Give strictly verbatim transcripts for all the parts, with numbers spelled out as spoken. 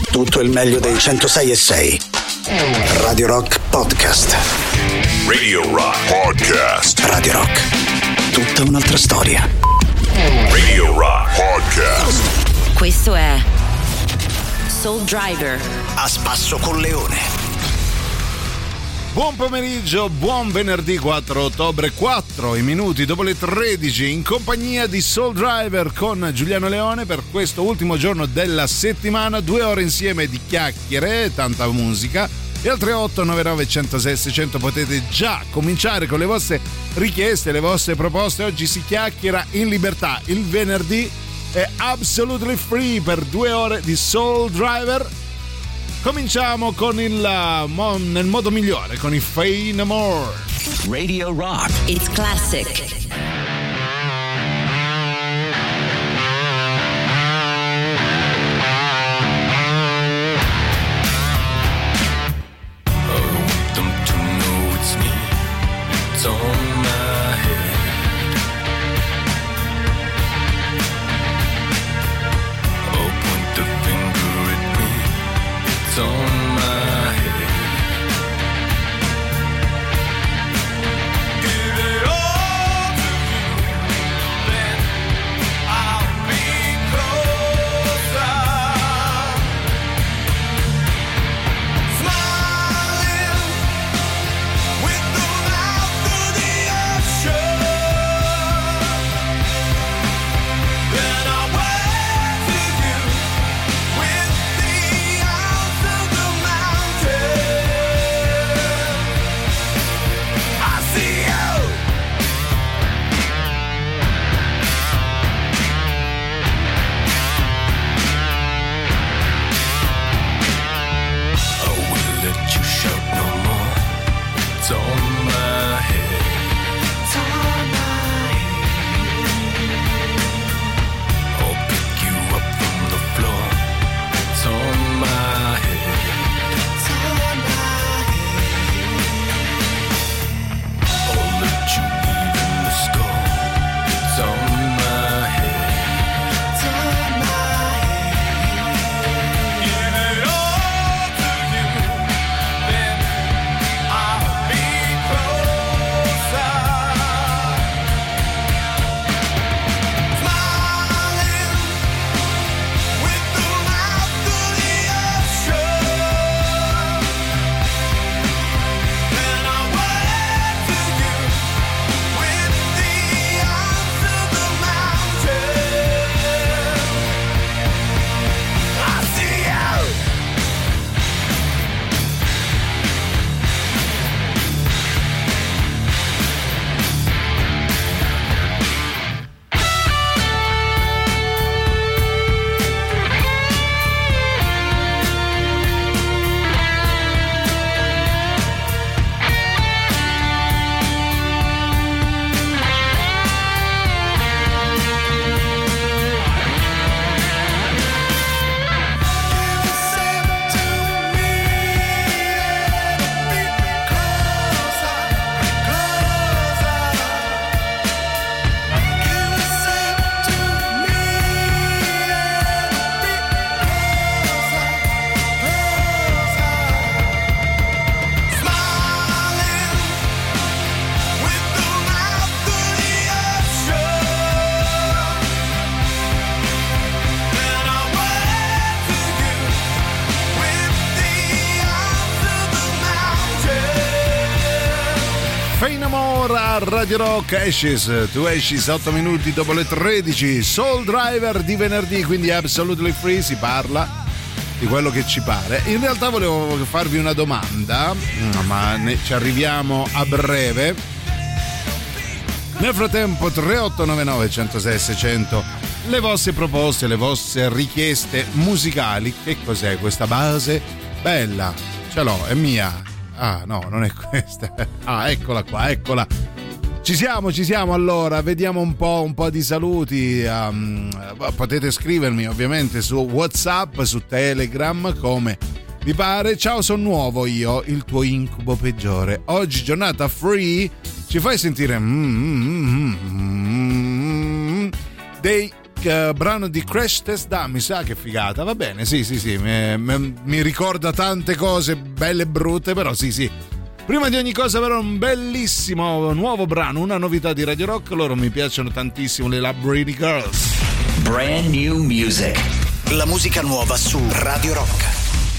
Tutto il meglio dei centosei e sei. Radio Rock Podcast. Radio Rock Podcast. Radio Rock. Tutta un'altra storia. Radio Rock Podcast. Questo è Soul Driver. A spasso con Leone. Buon pomeriggio, buon venerdì quattro ottobre, quattro i minuti dopo le tredici, in compagnia di Soul Driver con Giuliano Leone per questo ultimo giorno della settimana. Due ore insieme di chiacchiere, tanta musica. E al tre otto nove nove uno zero sei sei zero zero potete già cominciare con le vostre richieste, le vostre proposte. Oggi si chiacchiera in libertà. Il venerdì è absolutely free per due ore di Soul Driver. Cominciamo con il mo, nel modo migliore, con i Faith No More. Radio Rock. It's classic. Radio Rock. Ashes, tu Ashes, otto minuti dopo le tredici. Soul Driver di venerdì, quindi absolutely free, si parla di quello che ci pare. In realtà volevo farvi una domanda, ma ne, ci arriviamo a breve. Nel frattempo tre otto nove nove uno zero sei sei zero zero, le vostre proposte, le vostre richieste musicali. Che cos'è questa base? Bella, ce l'ho, è mia. Ah no, non è questa. Ah, eccola qua, eccola. Ci siamo, ci siamo. Allora, vediamo un po', un po' di saluti. Um, potete scrivermi ovviamente su WhatsApp, su Telegram, come vi pare. Ciao, sono nuovo io, il tuo incubo peggiore. Oggi giornata free, ci fai sentire mm, mm, mm, mm, dei uh, brano di Crash Test Dummies. Ah, che figata, va bene, sì sì sì, mi, mi, mi ricorda tante cose belle e brutte, però sì sì. Prima di ogni cosa però un bellissimo nuovo brano, una novità di Radio Rock, loro mi piacciono tantissimo, le Lamborghini Girls. Brand new music. La musica nuova su Radio Rock.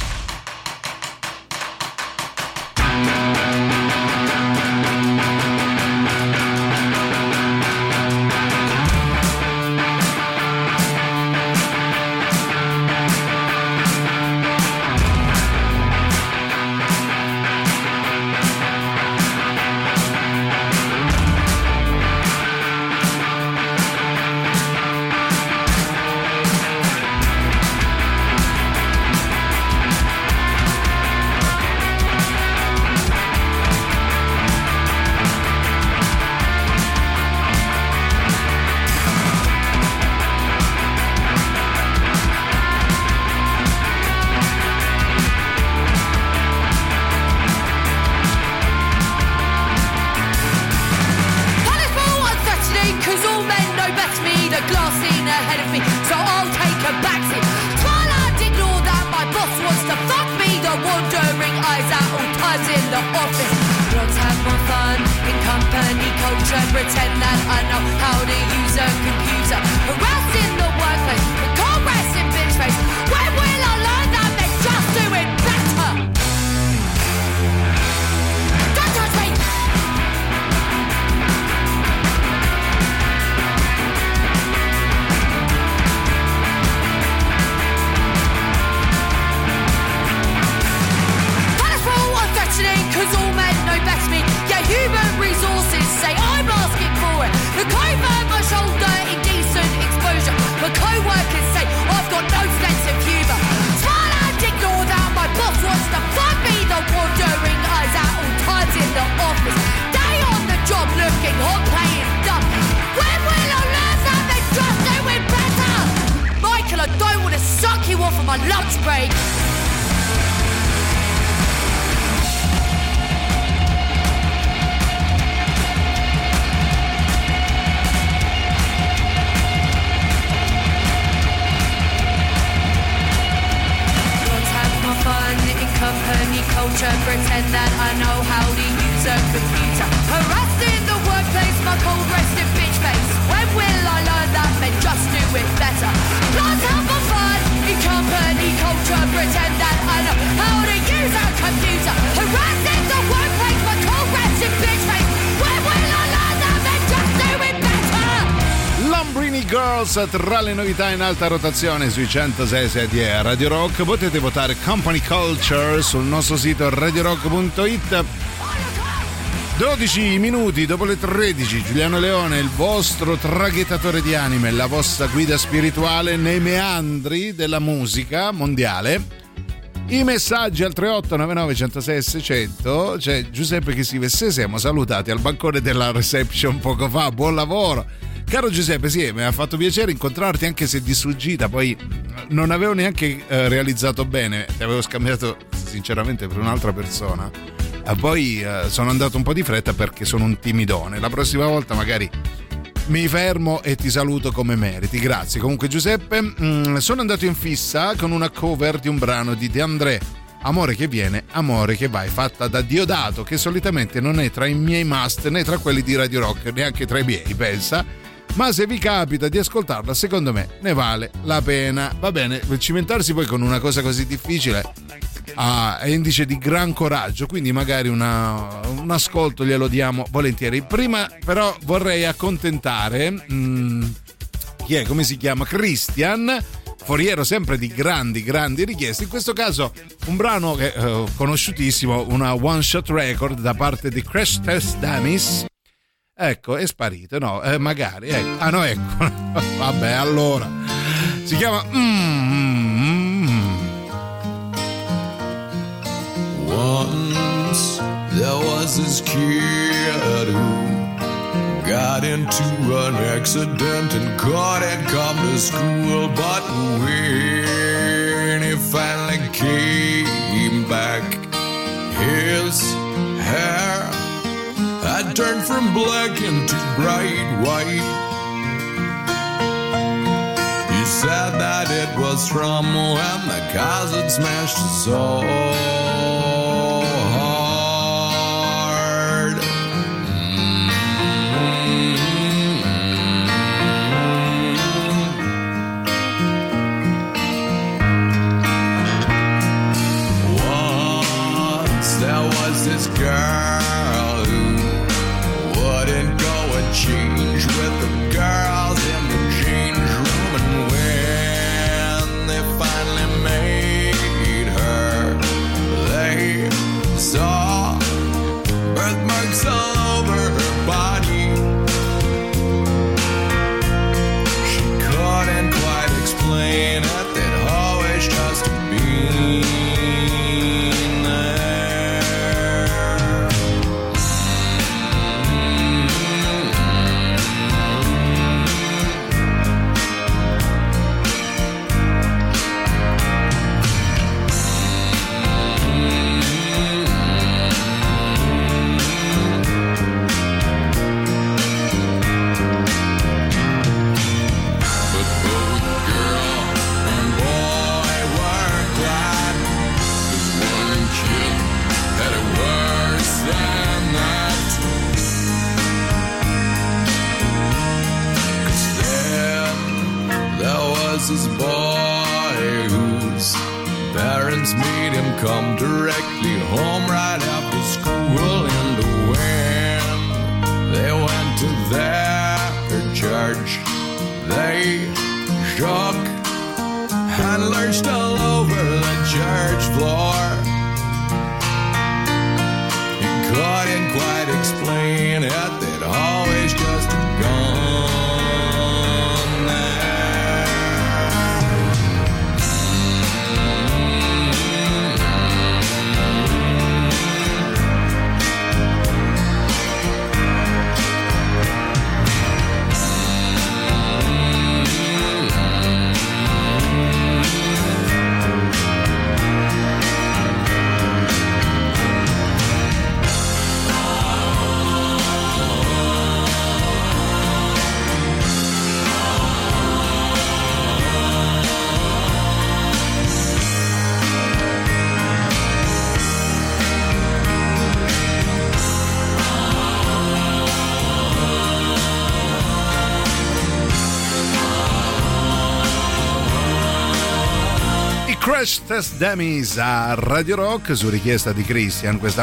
Tra le novità in alta rotazione sui centosei di Radio Rock, potete votare Company Culture sul nostro sito radio rock punto it. dodici minuti dopo le tredici, Giuliano Leone, il vostro traghettatore di anime, la vostra guida spirituale nei meandri della musica mondiale. I messaggi al tre otto nove nove uno zero sei seicento. C'è Giuseppe che scrive: se siamo salutati al bancone della reception poco fa, buon lavoro. Caro Giuseppe, sì, mi ha fatto piacere incontrarti, anche se di sfuggita, poi non avevo neanche eh, realizzato bene, ti avevo scambiato sinceramente per un'altra persona, e poi eh, sono andato un po' di fretta perché sono un timidone. La prossima volta magari mi fermo e ti saluto come meriti, grazie. Comunque Giuseppe, mh, sono andato in fissa con una cover di un brano di De André, Amore che viene, amore che vai, fatta da Diodato, che solitamente non è tra i miei must né tra quelli di Radio Rock, neanche tra i miei, pensa. Ma se vi capita di ascoltarla, secondo me ne vale la pena. Va bene, cimentarsi poi con una cosa così difficile ah, è indice di gran coraggio, quindi magari una, un ascolto glielo diamo volentieri. Prima però vorrei accontentare mh, chi è, come si chiama? Christian, foriero sempre di grandi grandi richieste. In questo caso un brano che è eh, conosciutissimo, una one shot record da parte di Crash Test Dummies. Ecco, è sparito, no, eh, magari, ecco. Ah no, ecco, vabbè, allora, si chiama mm-hmm. Once there was this kid who got into an accident and couldn't come to school, but when he finally came back, his hair had turned from black into bright white. from when the cars had smashed us so hard. Once there was this girl who wouldn't go and change with the girls in the change room, and when they finally made her, they saw birthmarks all over her body. She couldn't quite explain it, they'd always just been there. But both girl and boy were glad, 'cause one kid had it worse than that. 'Cause then there was this boy whose parents made him come directly home right after school, and when they went to their church, they shook and lurched all over the church floor. He couldn't quite explain it, they'd always just gone there. Crash Test Dummies a Radio Rock su richiesta di Christian, questa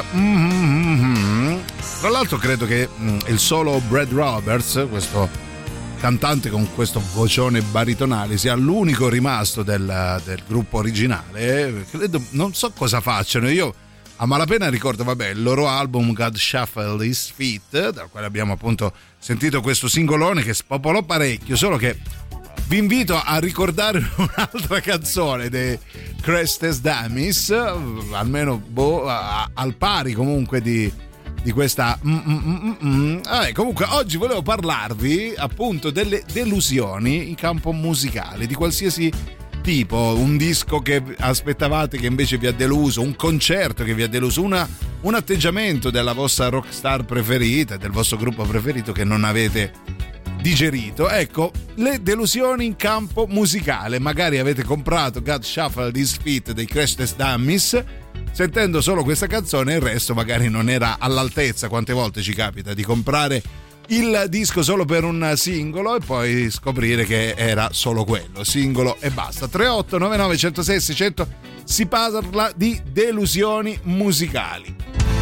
mm-hmm. Tra l'altro credo che mm, il solo Brad Roberts, questo cantante con questo vocione baritonale, sia l'unico rimasto del, del gruppo originale. Credo, non so cosa facciano, io a malapena ricordo vabbè il loro album God Shuffle His Feet, dal quale abbiamo appunto sentito questo singolone che spopolò parecchio, solo che vi invito a ricordare un'altra canzone dei Crash Test Dummies, almeno boh, al pari comunque di, di questa. Mm, mm, mm, mm. Ah, comunque oggi volevo parlarvi appunto delle delusioni in campo musicale, di qualsiasi tipo, un disco che aspettavate che invece vi ha deluso, un concerto che vi ha deluso, una, un atteggiamento della vostra rockstar preferita, del vostro gruppo preferito che non avete digerito. Ecco, le delusioni in campo musicale. Magari avete comprato God Shuffle His Feet dei Crash Test Dummies, sentendo solo questa canzone il resto magari non era all'altezza. Quante volte ci capita di comprare il disco solo per un singolo e poi scoprire che era solo quello, singolo e basta. Tre otto nove nove uno zero sei sei zero zero, si parla di delusioni musicali.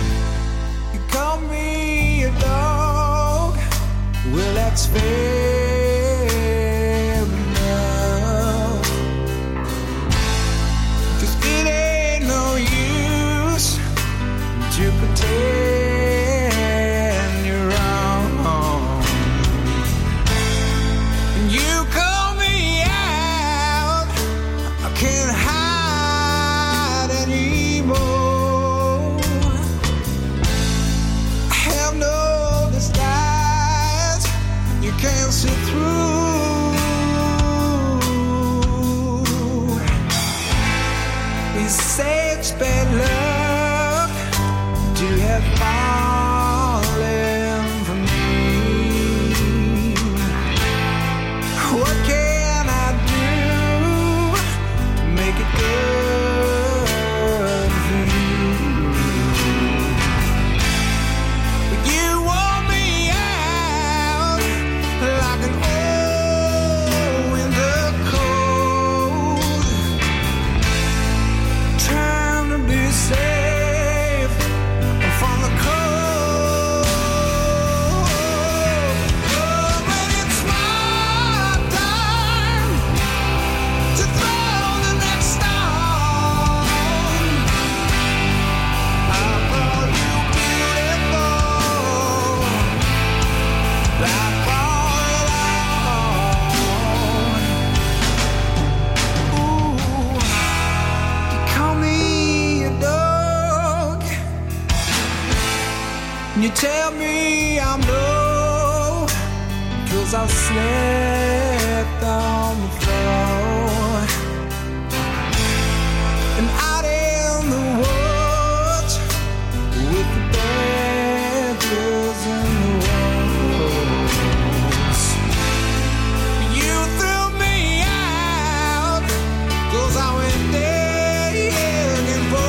You call me a dog, well that's fair enough, 'cause it ain't no use to pretend you're wrong. You call me out, I can't hide anymore. I have no disguise, you can't see through. You say it's bad luck to have fallen for me. What can I do You tell me I'm low, 'cause I've slept on the floor. And out in the woods with the badgers and the wolves. You threw me out, 'cause I went digging for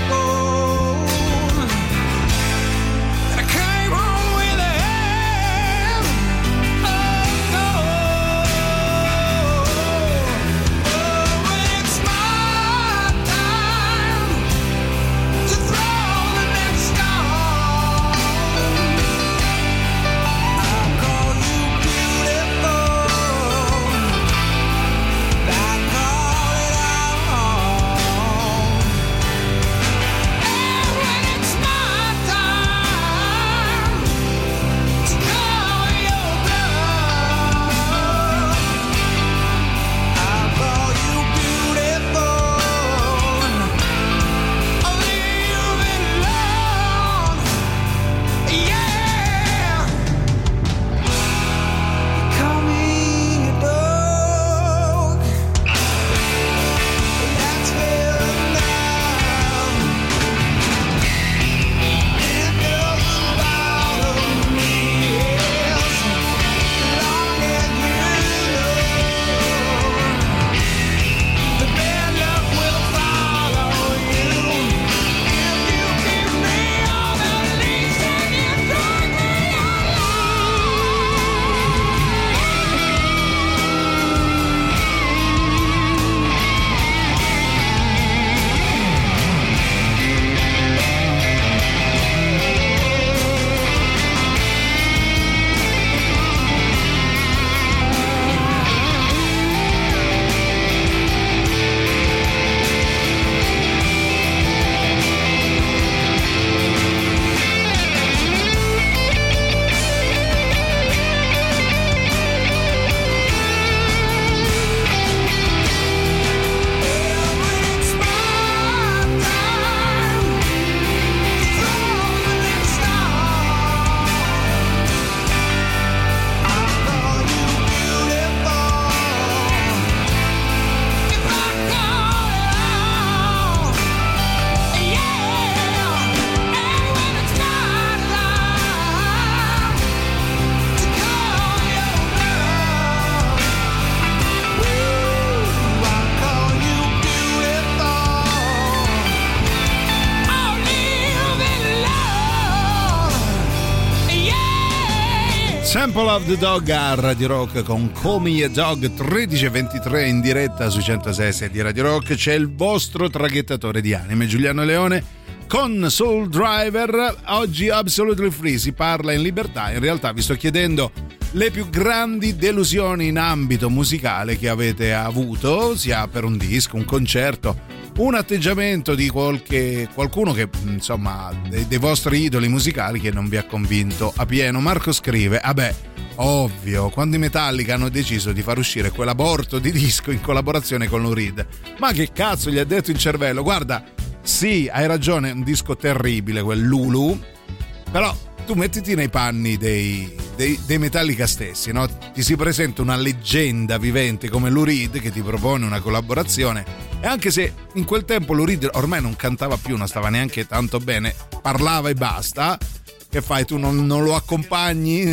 gold. And I came home with a hand of gold. Oh, when it's my time to throw the next stone, I'll call you beautiful. I call it all. And when it's my time to call your bluff, I'll call you beautiful. I'll leave it alone. Yeah. Call me a dog. That's fair enough. It doesn't bother me as long as you know the bad luck will follow you if you give me all the leash and you drag me Sample of the Dog a Radio Rock con Call Me a Dog, tredici e ventitré in diretta sui centosei di Radio Rock. C'è il vostro traghettatore di anime Giuliano Leone con Soul Driver. Oggi Absolutely Free, si parla in libertà. In realtà vi sto chiedendo le più grandi delusioni in ambito musicale che avete avuto, sia per un disco, un concerto, un atteggiamento di qualche qualcuno che insomma dei, dei vostri idoli musicali che non vi ha convinto a pieno. Marco scrive: vabbè, ovvio, quando i Metallica hanno deciso di far uscire quell'aborto di disco in collaborazione con Lou Reed, ma che cazzo gli ha detto in cervello? Guarda, sì, hai ragione, è un disco terribile quel Lulu, però tu mettiti nei panni dei, dei, dei Metallica stessi, no? Ti si presenta una leggenda vivente come Lou Reed che ti propone una collaborazione, e anche se in quel tempo Lou Reed ormai non cantava più, non stava neanche tanto bene, parlava e basta, che fai, tu non, non lo accompagni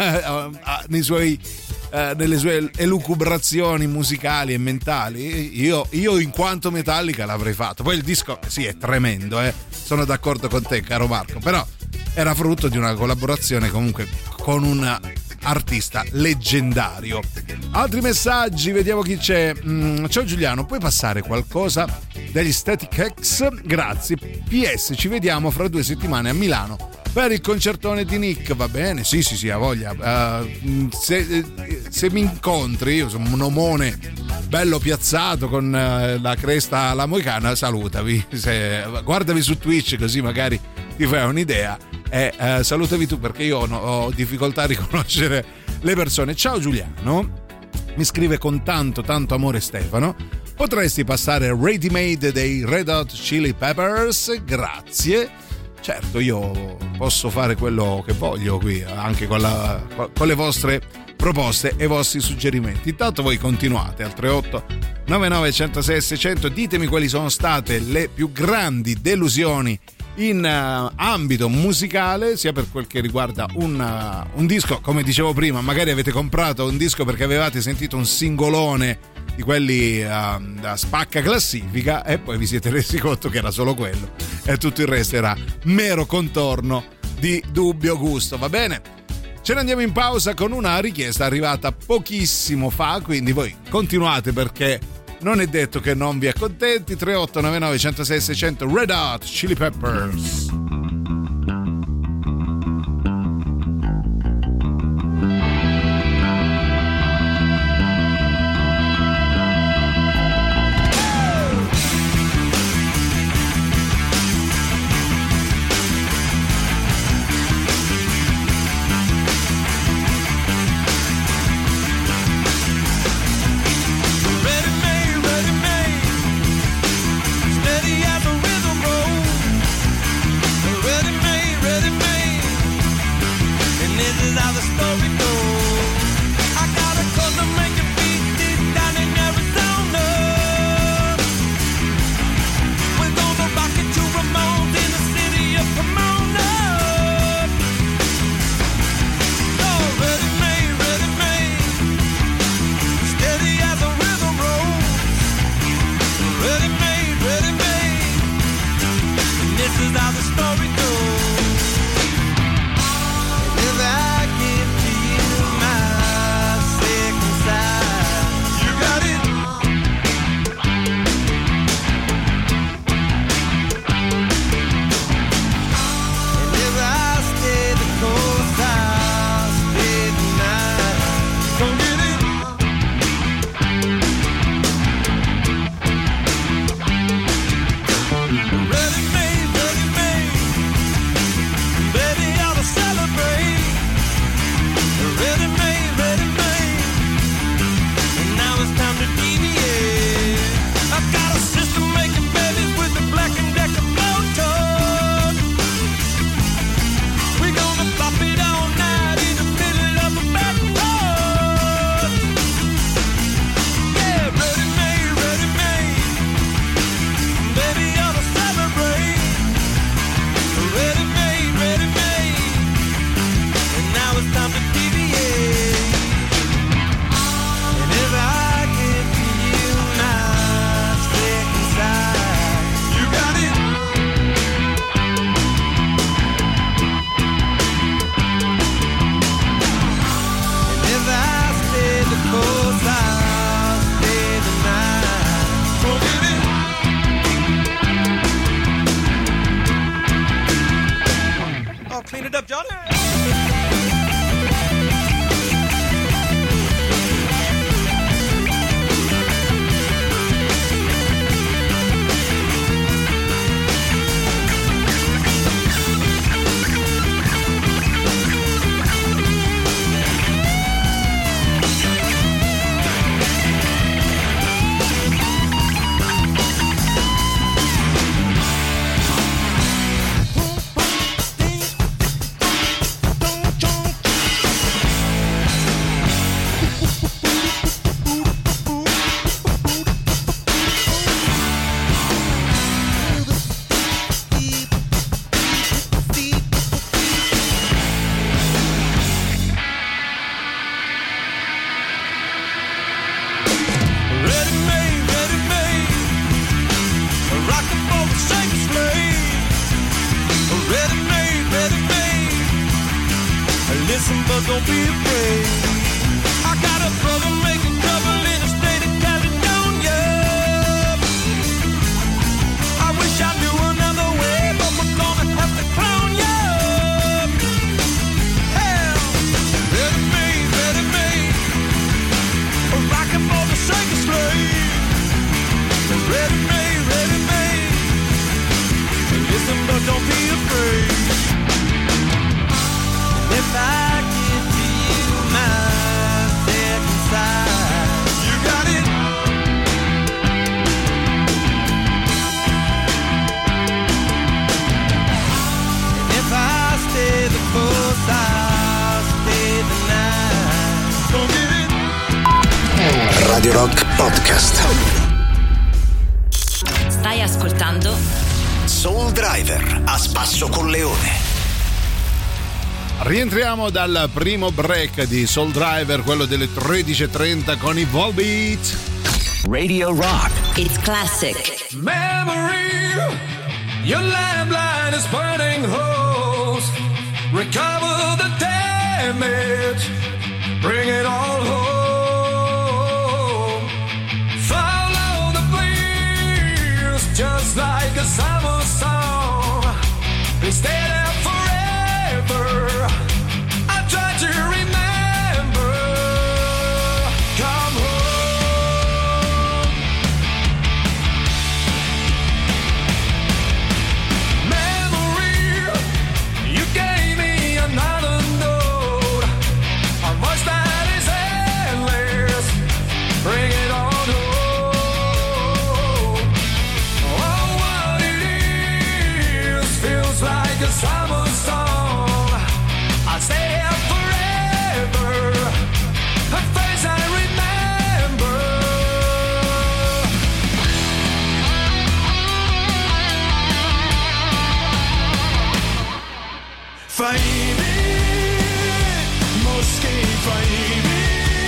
nei suoi, eh, nelle sue elucubrazioni musicali e mentali? Io, io in quanto Metallica l'avrei fatto. Poi il disco sì è tremendo, eh? Sono d'accordo con te caro Marco, però era frutto di una collaborazione comunque con un artista leggendario. Altri messaggi, vediamo chi c'è. mm, ciao Giuliano, puoi passare qualcosa degli Static X? Grazie. P S, ci vediamo fra due settimane a Milano per il concertone di Nick. Va bene? Sì sì sì, ha voglia. uh, se, se mi incontri, io sono un omone bello piazzato con uh, la cresta alla moicana, salutami, se, guardami su Twitch così magari ti fai un'idea. E eh, salutami tu, perché io ho, ho difficoltà a riconoscere le persone. Ciao Giuliano, mi scrive con tanto tanto amore Stefano: potresti passare Ready Made dei Red Hot Chili Peppers? Grazie. certo, io posso fare quello che voglio qui, anche con, la, con le vostre proposte e i vostri suggerimenti. Intanto voi continuate al tre otto nove nove uno zero sei sei zero zero, ditemi quali sono state le più grandi delusioni in uh, ambito musicale, sia per quel che riguarda un, uh, un disco, come dicevo prima, magari avete comprato un disco perché avevate sentito un singolone di quelli uh, da spacca classifica e poi vi siete resi conto che era solo quello e tutto il resto era mero contorno di dubbio gusto. Va bene? Ce ne andiamo in pausa con una richiesta arrivata pochissimo fa, quindi voi continuate perché non è detto che non vi accontenti. Tre otto nove nove uno zero sei sei zero zero, Red Hot Chili Peppers. Listen, but don't be afraid. I got a brother making trouble in the state of Caledonia. I wish I knew another way, but we're gonna have to clown you. Hell, ready made, ready made, rockin' for the circus slave. Ready made, ready made. Listen, but don't be afraid. If I give to you my Radio Rock Podcast. Stai ascoltando Soul Driver a spasso con Leone. Rientriamo dal primo break di Soul Driver, quello delle tredici e trenta con i Volbeat. Radio Rock. It's Classic. Memory, your landline is burning holes. Recover the damage, bring it all home. Follow the bleeds, just like a summer song. They stay there forever. I try to remember. Come home. Memory, you gave me another note. A voice that is endless. Bring it on home. Oh, what it is feels like a summer song. I'll stay here forever. A face I remember. Fahimi, Moskej Fahimi,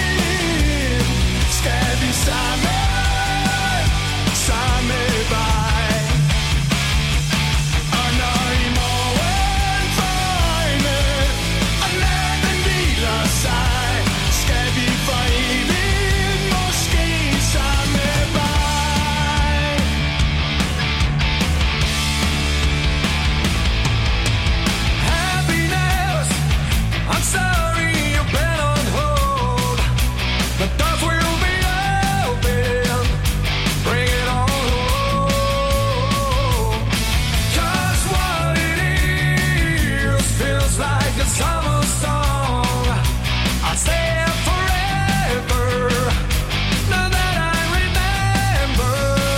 skal vi samme, samme vej. Og når i morgen for øjne, og natten hviler sig, skal vi for evigt måske samme vej. Happiness, I'm sorry you've been on hold. The doors will be open. Bring it on home. 'Cause what it is feels like a summer song. I'll stay here forever. Now that I remember.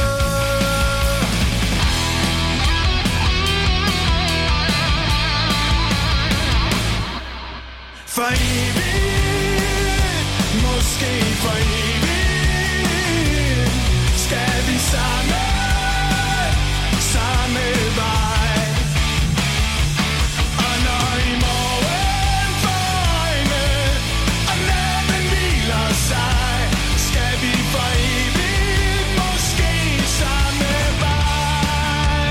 For evigt, måske for evigt, skal vi samme, samme vej. Og når i morgen for øjne, og natten hviler sig, skal vi for evigt, måske samme vej.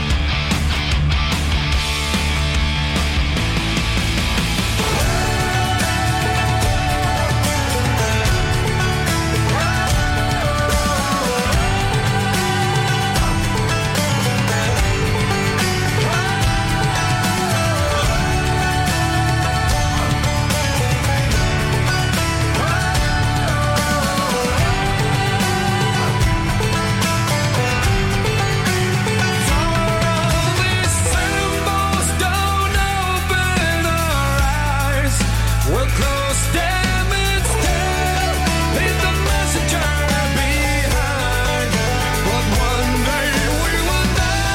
All these symbols don't open our eyes. We'll close them instead. Leave the messenger behind. But one day we will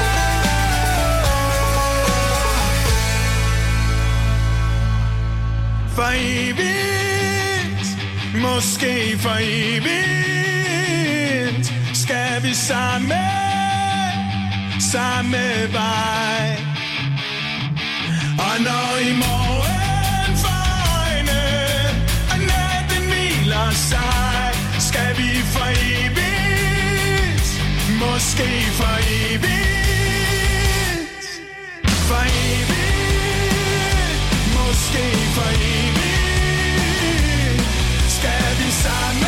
know. For evigt, måske for evigt, skal vi samme, samme vej. Og når i morgen for øjne, og natten hviler sig, skal vi for evigt, måske for evigt, for evigt, måske for evigt, skal vi samme,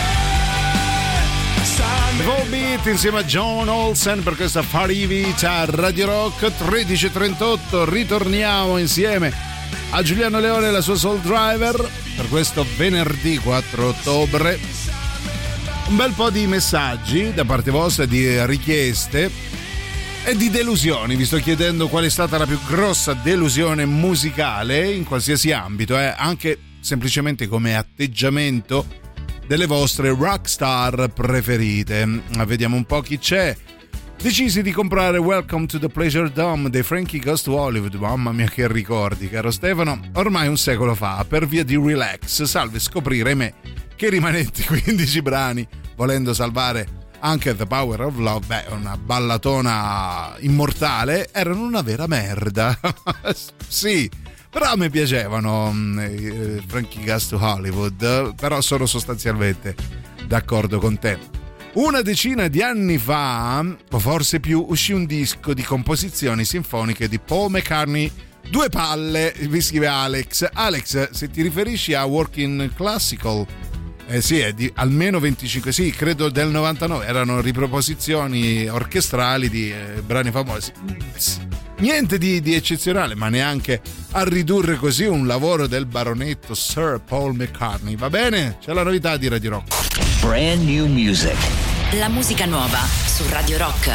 samme Volbeat insieme a John Olsen per questa Fari Vita Radio Rock tredici e trentotto. Ritorniamo insieme a Giuliano Leone e la sua Soul Driver per questo venerdì quattro ottobre. Un bel po' di messaggi da parte vostra, di richieste e di delusioni. Vi sto chiedendo qual è stata la più grossa delusione musicale in qualsiasi ambito, eh? Anche semplicemente come atteggiamento delle vostre rockstar preferite. Vediamo un po' chi c'è. Decisi di comprare Welcome to the Pleasure Dome dei Frankie Goes to Hollywood. Mamma mia che ricordi, caro Stefano. Ormai un secolo fa, per via di Relax, salve scoprire me che rimanetti quindici brani volendo salvare anche The Power of Love, beh, una ballatona immortale, erano una vera merda. Sì, però a me piacevano eh, Frankie Goes to Hollywood, però sono sostanzialmente d'accordo con te. Una decina di anni fa, o forse più, uscì un disco di composizioni sinfoniche di Paul McCartney. Due palle, vi scrive Alex. Alex, se ti riferisci a Working Classical, eh sì, è di almeno venticinque, sì, credo del novantanove, erano riproposizioni orchestrali di eh, brani famosi. Niente di, di eccezionale, ma neanche a ridurre così un lavoro del baronetto Sir Paul McCartney. Va bene? C'è la novità di Radio Rock. Brand new music. La musica nuova su Radio Rock.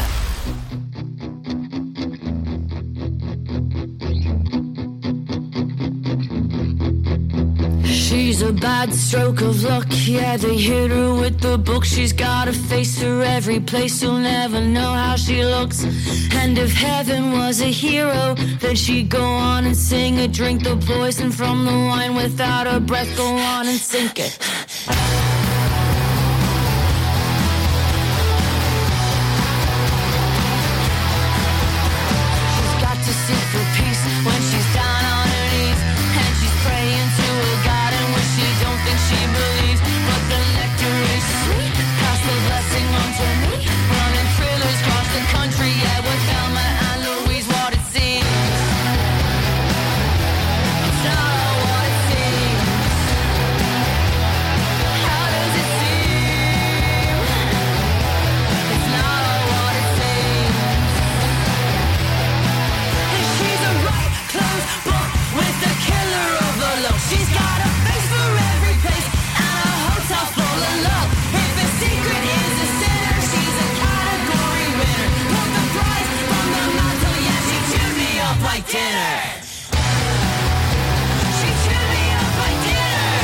She's a bad stroke of luck, yeah, they hit her with the book. She's got a face for every place, you'll never know how she looks. And if heaven was a hero, then she'd go on and sing it. Drink the poison from the wine without a breath, go on and sink it. She's got to seek for peace when she's down on her knees, and she's praying to a God she don't think she believes, but the nectar is sweet. Pass the blessing on to me. Running thrillers across the country, yeah, with Thelma and Louise, what it seems. It's not all what it seems. How does it seem? It's not all what it seems. And she's a right closed book with the killer of the look. She's got a like dinner. She chewed me up like dinner.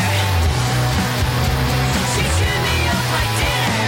She chewed me up like dinner.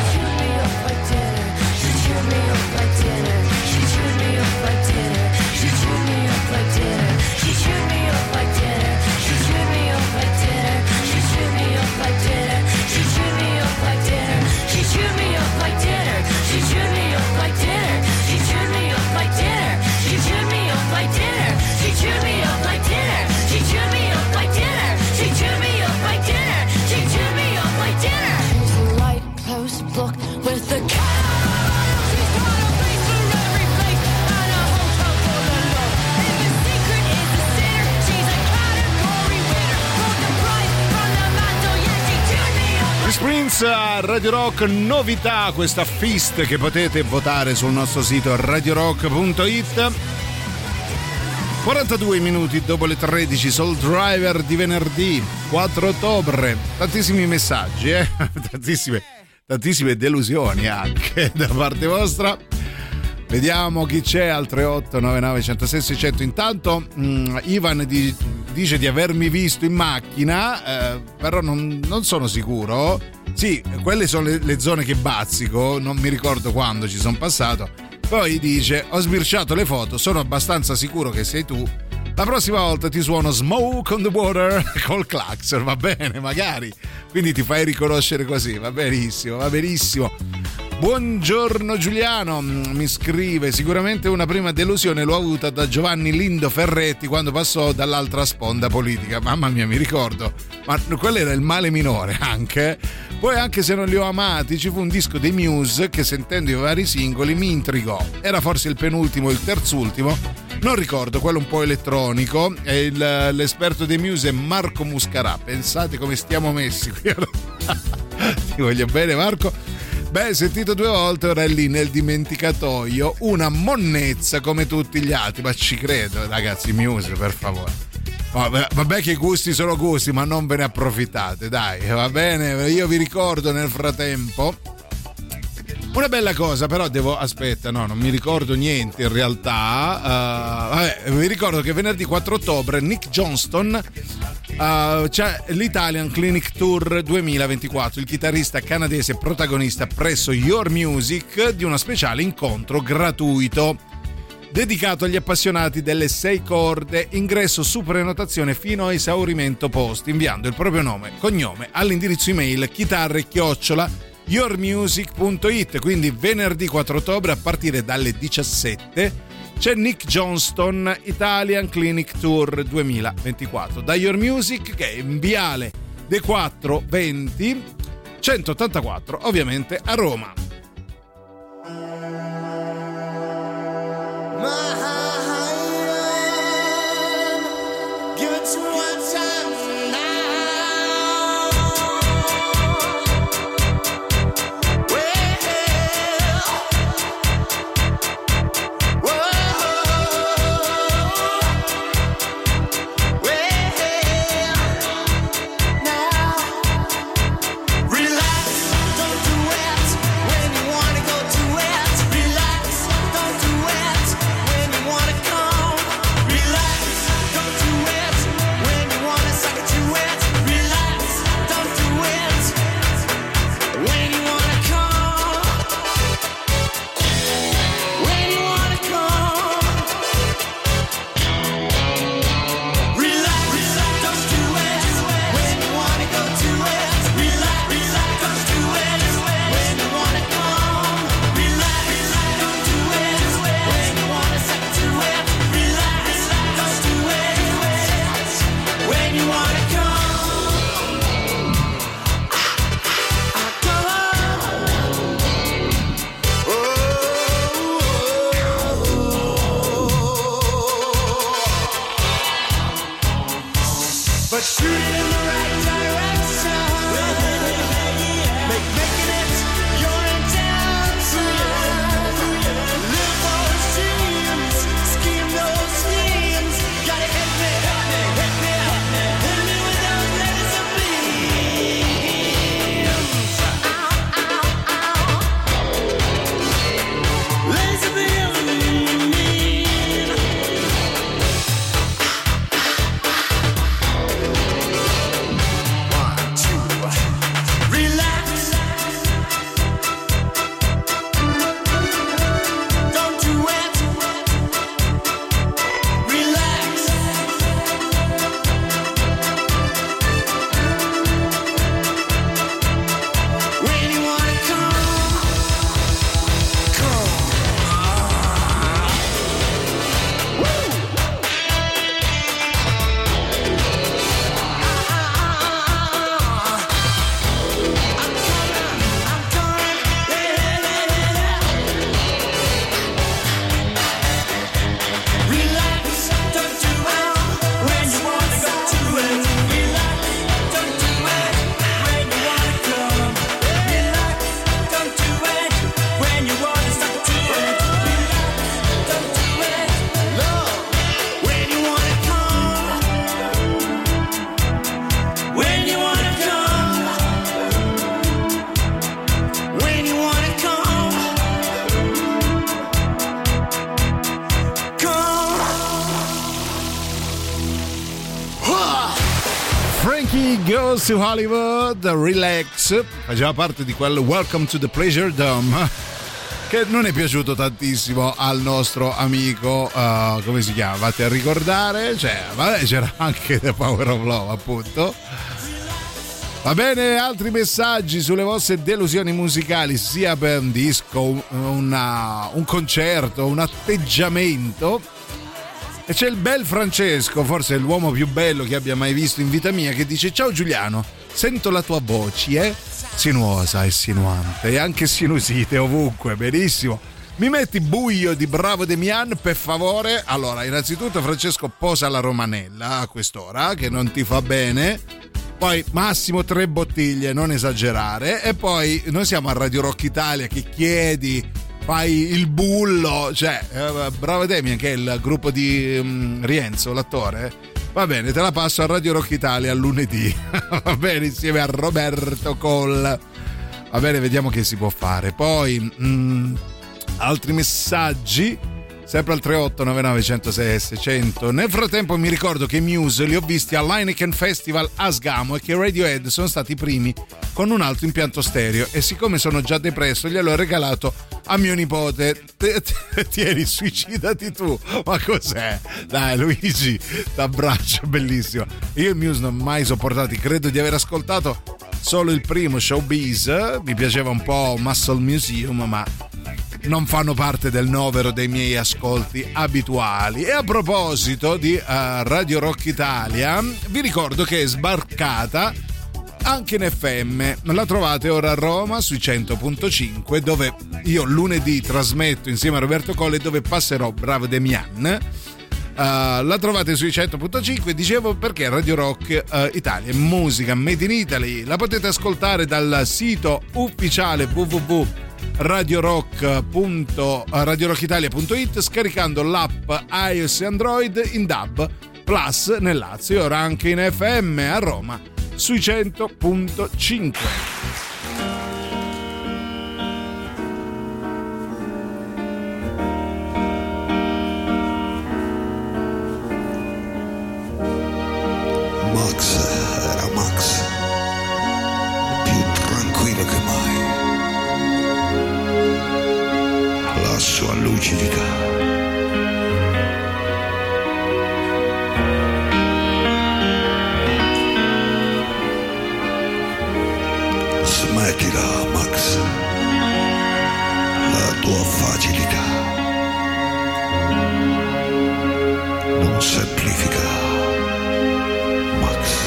She chewed me up like dinner. She chewed me up like dinner. She chewed me up like dinner. She chewed me up like dinner. She chewed me up like dinner. She chewed me up like dinner. She chewed me up like dinner. She chewed me up like dinner. She chewed me up like dinner. She chewed me up like dinner. She chewed me up like dinner. She chewed me up like dinner. She chewed me up like dinner. She chewed me up like dinner. She chewed me up like dinner. She's a light close book with the cat. She's got a face for every place and a hotel for the low. And the secret is the sinner. She's a category winner. Broke the prize from the mantle. Yeah, she chewed me up. Chris Prince a Radio Rock, novità, questa Fist che potete votare sul nostro sito radio rock punto it. quarantadue minuti dopo le tredici, Soul Driver di venerdì quattro ottobre. Tantissimi messaggi, eh? Tantissime, tantissime delusioni anche da parte vostra. Vediamo chi c'è al tre otto nove nove uno zero sei sei zero zero. Intanto mh, Ivan di, dice di avermi visto in macchina, eh, però non, non sono sicuro. Sì, quelle sono le, le zone che bazzico, non mi ricordo quando ci sono passato. Poi dice: ho sbirciato le foto, sono abbastanza sicuro che sei tu. La prossima volta ti suono Smoke on the Water col claxon, va bene, magari. Quindi ti fai riconoscere così, va benissimo, va benissimo. Buongiorno Giuliano, mi scrive: sicuramente una prima delusione l'ho avuta da Giovanni Lindo Ferretti quando passò dall'altra sponda politica. Mamma mia, mi ricordo, ma quello era il male minore anche. Poi, anche se non li ho amati, ci fu un disco dei Muse che, sentendo i vari singoli, mi intrigò. Era forse il penultimo o il terzultimo, non ricordo, quello un po' elettronico. E il, l'esperto dei Muse è Marco Muscarà. Pensate come stiamo messi qui. Ti voglio bene, Marco. Beh, sentito due volte, ora è lì nel dimenticatoio, una monnezza come tutti gli altri, ma ci credo, ragazzi. Muse, per favore. Vabbè, vabbè che i gusti sono gusti, ma non ve ne approfittate, dai, va bene? Io vi ricordo nel frattempo una bella cosa, però devo, aspetta, no, non mi ricordo niente in realtà. Uh, vabbè, vi ricordo che venerdì quattro ottobre Nick Johnston uh, c'è l'Italian Clinic Tour duemilaventiquattro, il chitarrista canadese protagonista presso Your Music di uno speciale incontro gratuito dedicato agli appassionati delle sei corde. Ingresso su prenotazione fino a esaurimento posti, inviando il proprio nome, cognome all'indirizzo email chitarre chiocciola your music punto it. Quindi venerdì quattro ottobre a partire dalle diciassette c'è Nick Johnston Italian Clinic Tour duemilaventiquattro da Your Music, che è in Viale De quattro venti centottantaquattro, ovviamente a Roma. Goes to Hollywood, Relax, faceva parte di quel Welcome to the Pleasure Dome che non è piaciuto tantissimo al nostro amico, uh, come si chiama? Vatti a ricordare, cioè, vabbè, c'era anche The Power of Love, appunto. Va bene, altri messaggi sulle vostre delusioni musicali, sia per un disco, una, un concerto, un atteggiamento. E c'è il bel Francesco, forse l'uomo più bello che abbia mai visto in vita mia, che dice: ciao Giuliano, sento la tua voce, eh? Sinuosa e sinuante e anche sinusite ovunque, benissimo. Mi metti buio di Bravo Demian, per favore? Allora, innanzitutto Francesco, posa la romanella a quest'ora, che non ti fa bene. Poi massimo tre bottiglie, non esagerare. E poi noi siamo a Radio Rock Italia, che chiedi, fai il bullo, cioè eh, Bravo Demian, che è il gruppo di um, Rienzo, l'attore. Va bene, te la passo a Radio Rock Italia a lunedì. Va bene, insieme a Roberto Cole. Va bene, vediamo che si può fare. Poi mm, altri messaggi, sempre al tre otto nove nove uno zero sei seicento. Nel frattempo mi ricordo che i Muse li ho visti all'Heineken Festival a Sgamo e che Radiohead sono stati i primi con un altro impianto stereo, e siccome sono già depresso gliel'ho regalato a mio nipote. Tieni, suicidati tu. Ma cos'è? Dai Luigi, t'abbraccio, bellissimo. Io i Muse non ho mai sopportati, credo di aver ascoltato solo il primo, Showbiz, mi piaceva un po' Muscle Museum, ma non fanno parte del novero dei miei ascolti abituali. E a proposito di uh, Radio Rock Italia, vi ricordo che è sbarcata anche in F M. La trovate ora a Roma sui cento punto cinque, dove io lunedì trasmetto insieme a Roberto Colle, dove passerò Bravo Demian. Uh, la trovate sui cento punto cinque, dicevo, perché Radio Rock uh, Italia è musica made in Italy. La potete ascoltare dal sito ufficiale w w w punto radio rock italia punto it, scaricando l'app iOS e Android in D A B Plus nel Lazio, e ora anche in F M a Roma sui cento punto cinque. Max era Max, più tranquillo che mai. La sua lucidità smettila, Max, la tua facilità non semplifica, Max.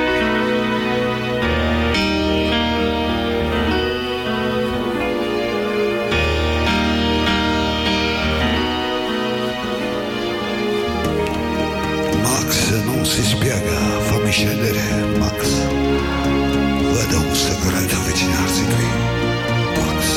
Max non si spiega, fammi scendere, Max. Vedo un segreto avvicinarsi qui, Max.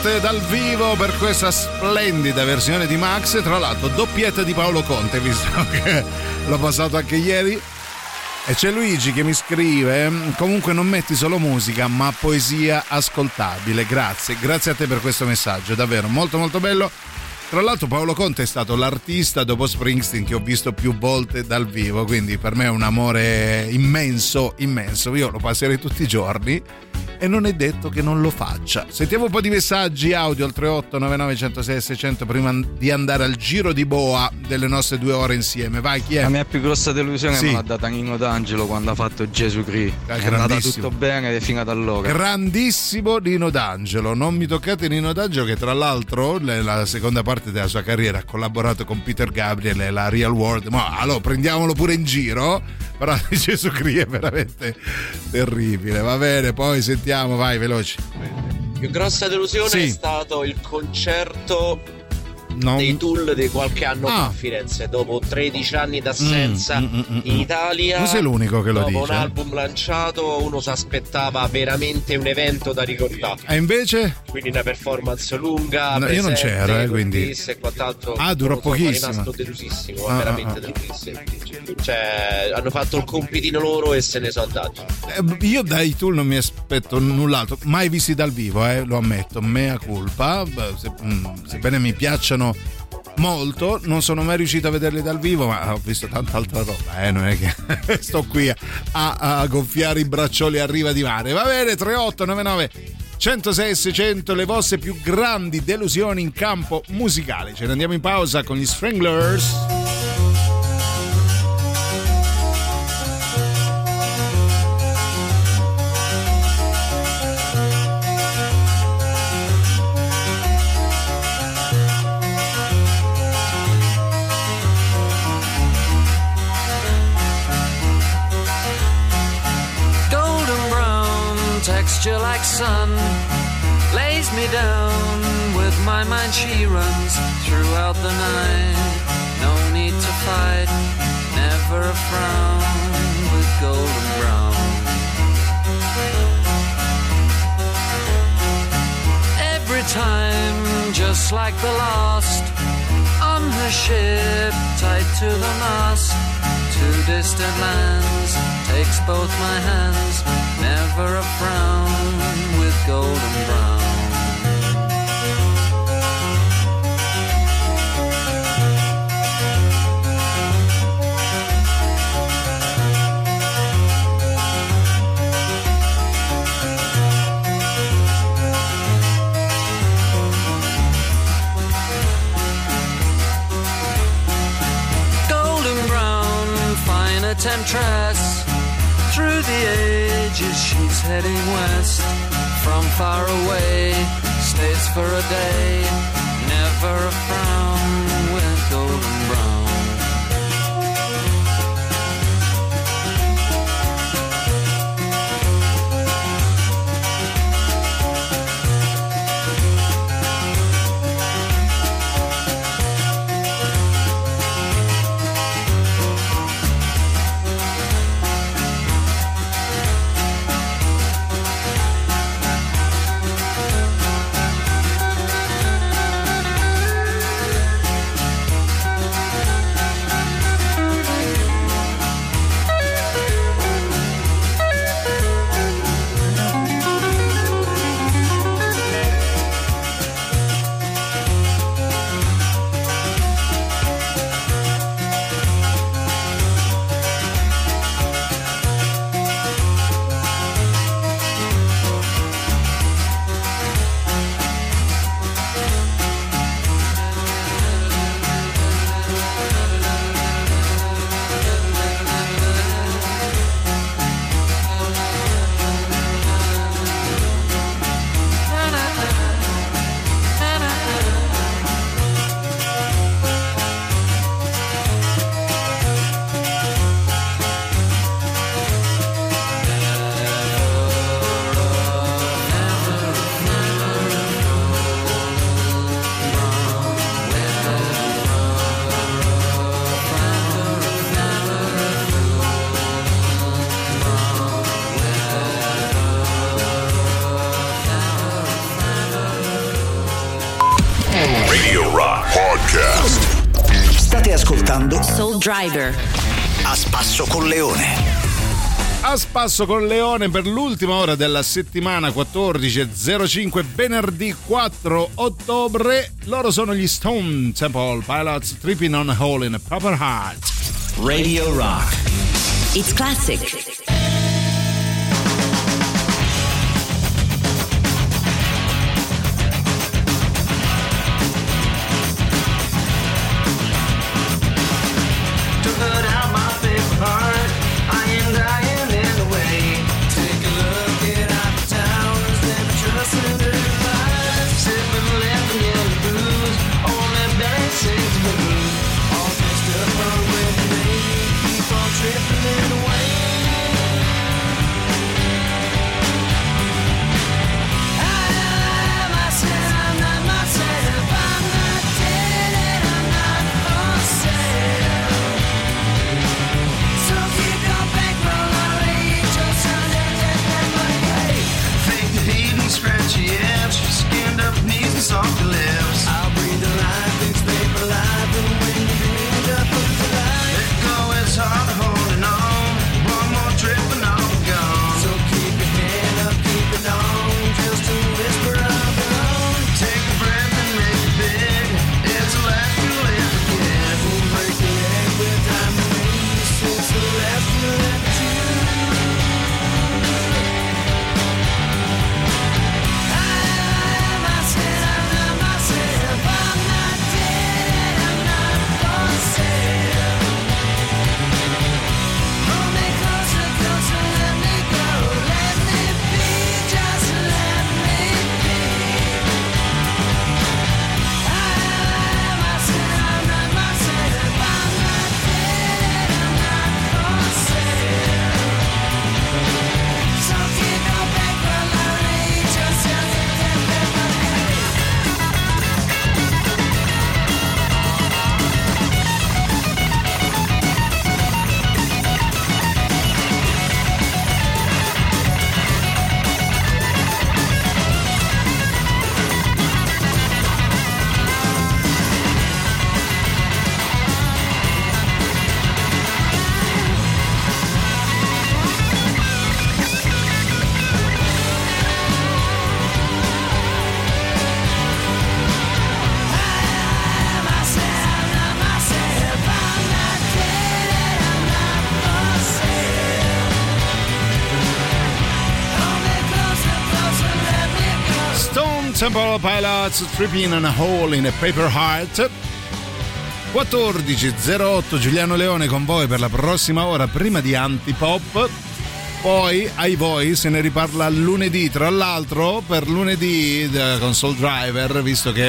Conte dal vivo per questa splendida versione di Max, tra l'altro doppietta di Paolo Conte, visto che l'ho passato anche ieri. E c'è Luigi che mi scrive: comunque non metti solo musica ma poesia ascoltabile. Grazie, grazie a te per questo messaggio, davvero molto molto bello. Tra l'altro Paolo Conte è stato l'artista dopo Springsteen che ho visto più volte dal vivo, quindi per me è un amore immenso, immenso. Io lo passerei tutti i giorni e non è detto che non lo faccia. Sentiamo un po' di messaggi audio al tre otto nove nove uno zero sei sei zero zero prima di andare al giro di boa delle nostre due ore insieme. Vai, chi è? La mia più grossa delusione Sì. me l'ha data Nino D'Angelo quando ha fatto Gesù Cristo. Ah, È andata grandissimo. tutto bene ed è fino ad allora. Grandissimo Nino D'Angelo, non mi toccate Nino D'Angelo, che tra l'altro nella seconda parte della sua carriera ha collaborato con Peter Gabriel e la Real World. Ma allora prendiamolo pure in giro, però di Gesù Cristo è veramente terribile. Va bene, poi sentiamo, vai veloci. Più grossa delusione Sì. è stato il concerto Non... dei Tool di qualche anno Ah. fa a Firenze, dopo tredici anni d'assenza Mm, mm, mm, mm, in mm. Italia. Non sei l'unico che lo dopo dice. un album lanciato uno si aspettava veramente un evento da ricordare, E invece? quindi una performance lunga, No, io non presente, c'ero, eh, con quindi- diss e quant'altro. Ah, durò Non so, sono pochissimo. rimasto delusissimo, Ah, veramente ah, ah. delusissimo. Cioè hanno fatto il compitino loro e se ne sono andati. Eh, io dai Tool non mi aspetto null'altro, mai visti dal vivo, eh, lo ammetto, mea culpa. Beh, se- mm, sebbene mi piacciono molto, non sono mai riuscito a vederli dal vivo, ma ho visto tanta altra roba, eh, non è che sto qui a, a gonfiare i braccioli a riva di mare. Va bene, tre otto nove nove uno zero sei sei zero zero, le vostre più grandi delusioni in campo musicale. Ce ne andiamo in pausa con gli Stranglers. Golden brown texture like sun lays me down. With my mind she runs throughout the night. No need to fight, never a frown with golden brown. Every time, just like the last, on her ship tied to the mast. To distant lands, takes both my hands, never a frown with golden brown. Golden brown, fine a temptress. Through the ages she's heading west. From far away, stays for a day. Never a frown with golden brown. Podcast. State ascoltando Soul Driver. A Spasso con Leone. A Spasso con Leone per l'ultima ora della settimana, quattordici e zero cinque, venerdì quattro ottobre. Loro sono gli Stone Temple Pilots, Tripping on a Hole in a Paper Heart. Radio Rock. It's classic. Soft lips. I'll breathe the life, it's paper life, and when you breathe up, put the light. Let go, it's hard holding on. One more trip and I'll be gone. So keep your head up, keep it on, just a whisper of your own. Take a breath and make it big. It's the last you'll ever get. We'll break the egg with diamond rings. It's the last you'll ever do. Temple Pilots, Tripping on a Hole in a Paper Heart. quattordici e zero otto, Giuliano Leone con voi per la prossima ora, prima di Antipop, poi ai voi se ne riparla lunedì. Tra l'altro per lunedì con Soul Driver, visto che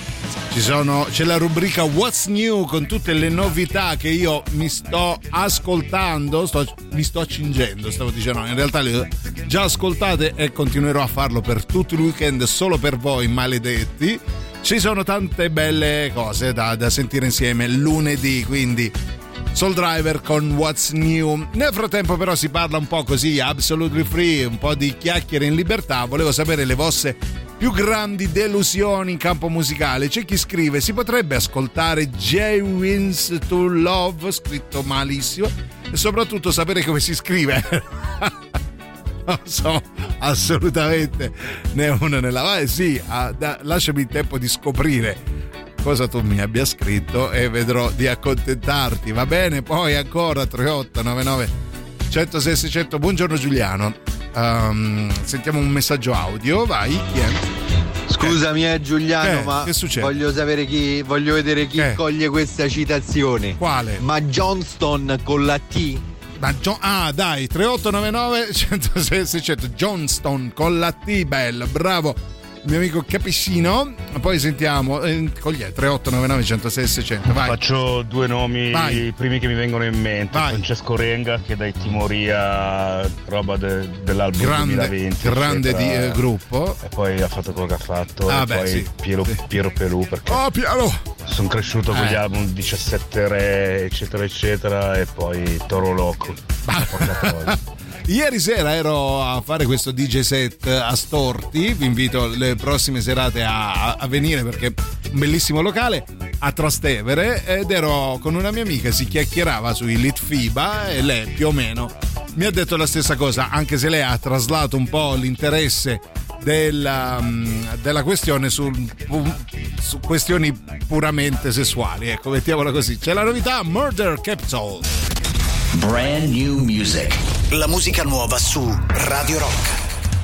ci sono, c'è la rubrica What's New con tutte le novità che io mi sto ascoltando, sto, mi sto accingendo, stavo dicendo, no, in realtà le ho già ascoltate e continuerò a farlo per tutto il weekend solo per voi maledetti. Ci sono tante belle cose da, da sentire insieme lunedì, quindi Soul Driver con What's New. Nel frattempo però si parla un po' così, absolutely free, un po' di chiacchiere in libertà. Volevo sapere le vostre più grandi delusioni in campo musicale. C'è chi scrive: si potrebbe ascoltare J Wins to Love, scritto malissimo, e soprattutto sapere come si scrive. Non so assolutamente né una né l'altra. Eh sì, ah, da, lasciami il tempo di scoprire cosa tu mi abbia scritto e vedrò di accontentarti, va bene? Poi ancora tre otto nove nove uno zero sei sei zero zero. Buongiorno Giuliano. Um, sentiamo un messaggio audio, vai. Chi è? Scusami eh, Giuliano, eh, ma che succede? voglio sapere chi, voglio vedere chi eh. coglie questa citazione. Quale? Ma Johnston con la T? Ma John, ah dai, tre otto nove nove uno zero sei sei zero zero. Johnston con la T, bello, bravo il mio amico Capicino. Poi sentiamo eh, con gli tre otto nove nove uno zero sei sei zero zero. Vai. Faccio due nomi, Vai. i primi che mi vengono in mente. Vai. Francesco Renga, che dai Timoria, roba de, dell'album grande, duemilaventi, grande di, eh, gruppo, e poi ha fatto quello che ha fatto. Ah, e beh, poi sì, Piero, sì. Piero Pelù, perché oh Piero sono cresciuto con eh. gli album diciassette Re eccetera eccetera, e poi Toro Loco. Ieri sera ero a fare questo D J set a Storti, vi invito le prossime serate a, a venire perché è un bellissimo locale a Trastevere, ed ero con una mia amica, si chiacchierava sui Litfiba e lei più o meno mi ha detto la stessa cosa, anche se lei ha traslato un po' l'interesse della, della questione su, su questioni puramente sessuali, ecco, mettiamola così. C'è la novità Murder Capital. Brand new music. La musica nuova su Radio Rock.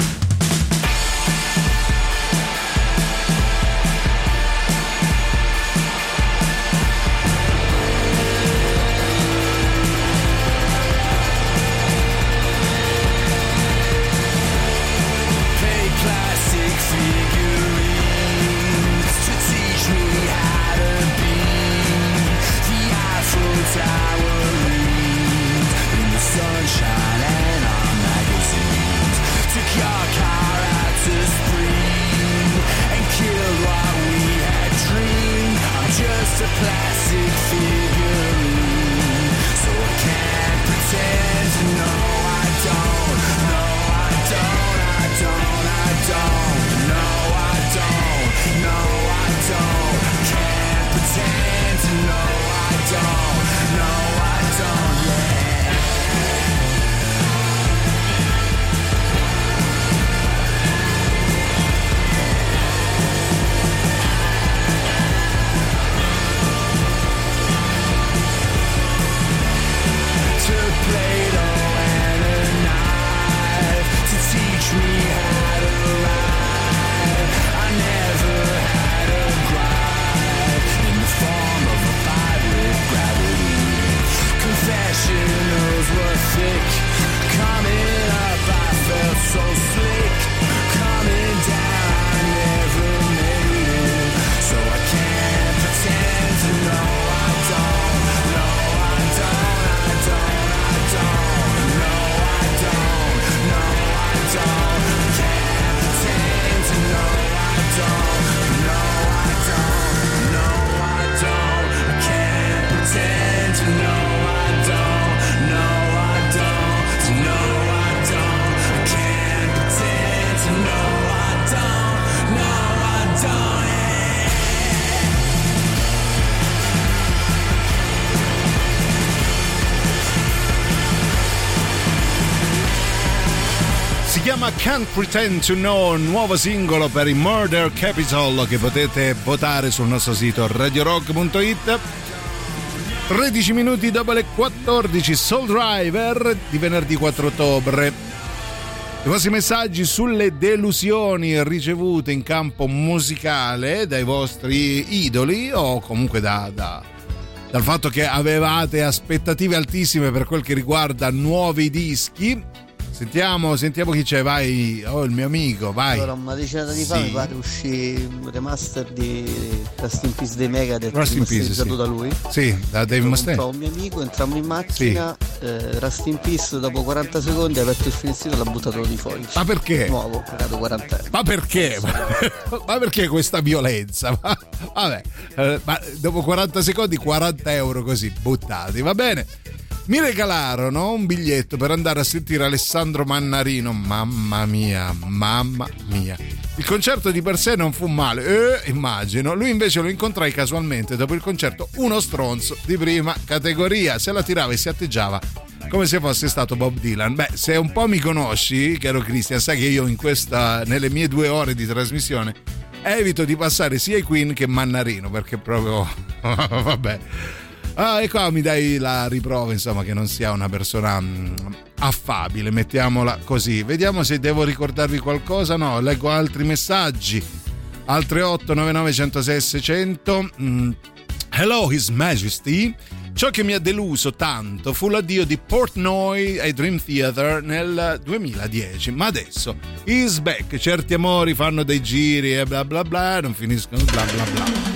Sunshine and our magazines. Took your car out to spring and killed what we had dreamed. I'm just a plastic figurine, so I can't pretend to know I don't. No, I don't, I don't, I don't. No, I don't, no, I don't. Can't pretend to know I don't. No, I don't, yeah. Play-Doh and a knife to teach me how to ride. I never had a gripe in the form of a fight with gravity. Confessionals were thick. Coming up I felt so slick. Coming down I never made it, so I can't pretend to know I don't. No, I don't, I don't. No, I don't, no, I don't, can't pretend to know I don't, no, I don't, no, I don't, can't pretend to know I don't, no, I don't, no, I don't, can't pretend to know I don't, no, I don't, yeah. Si chiama Can't Pretend to Know, nuovo singolo per i Murder Capital che potete votare sul nostro sito radio rock punto it. tredici minuti dopo le quattordici, Soul Driver di venerdì quattro ottobre. I vostri messaggi sulle delusioni ricevute in campo musicale dai vostri idoli o comunque da, da, dal fatto che avevate aspettative altissime per quel che riguarda nuovi dischi. Sentiamo, sentiamo chi c'è, vai. Oh, il mio amico, vai. Allora, una decina di fa Sì. mi pare uscì un remaster di Rust in Peace dei Megadeth, Rust in Peace, masterizzato sì. da lui. Sì, da Dave Lo Mustaine. comprò un mio amico, entrammo in macchina, eh, Rust in Peace, dopo quaranta secondi ha aperto il finestrino e l'ha buttato di fuori. Ma perché? Nuovo, ho pagato quaranta euro. Ma perché? Ma perché questa violenza? Ma, vabbè, eh, ma dopo quaranta secondi quaranta euro così buttati, va bene. Mi regalarono un biglietto per andare a sentire Alessandro Mannarino. Mamma mia, mamma mia. Il concerto di per sé non fu male, eh, immagino. Lui invece lo incontrai casualmente dopo il concerto, uno stronzo di prima categoria. Se la tirava e si atteggiava come se fosse stato Bob Dylan. Beh, se un po' mi conosci, caro Cristian, sai che io in questa, nelle mie due ore di trasmissione evito di passare sia i Queen che Mannarino, perché proprio vabbè. Ah, e qua mi dai la riprova, insomma, che non sia una persona mh, affabile, mettiamola così. Vediamo se devo ricordarvi qualcosa. No, leggo altri messaggi al tre otto nove nove uno zero sei sei zero zero. mm. Hello His Majesty. Ciò che mi ha deluso tanto fu l'addio di Portnoy ai Dream Theater nel duemiladieci, ma adesso is back. Certi amori fanno dei giri e bla bla bla, non finiscono bla bla bla.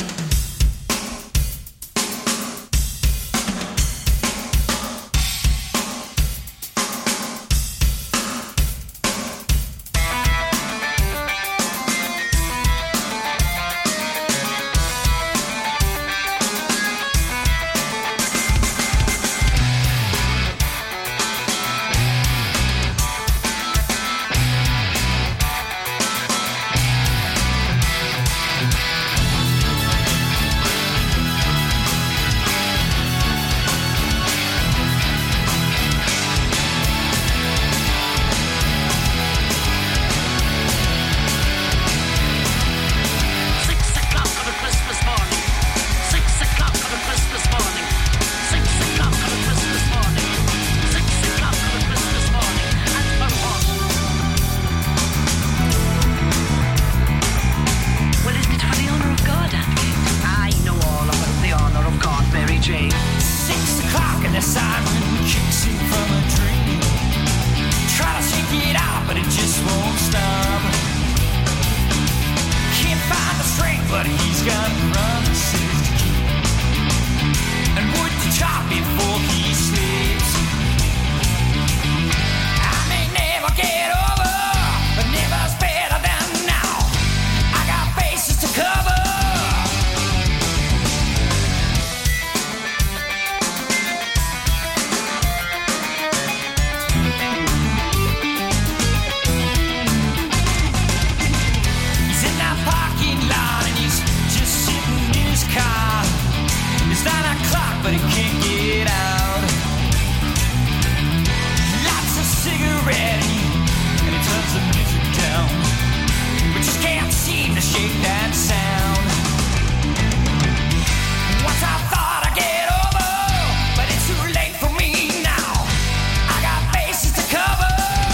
but he's got promises to keep. And would you chop before he sleeps? I may never get over, but never's better than now. I got bases to cover. But he can't get out. Lights a cigarette and he turns the music down, but just can't seem to shake that sound. Once I thought I'd get over, but it's too late for me now. I got bases to cover.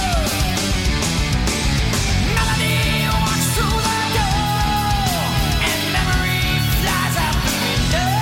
Melody walks through the door, and memory flies out the window.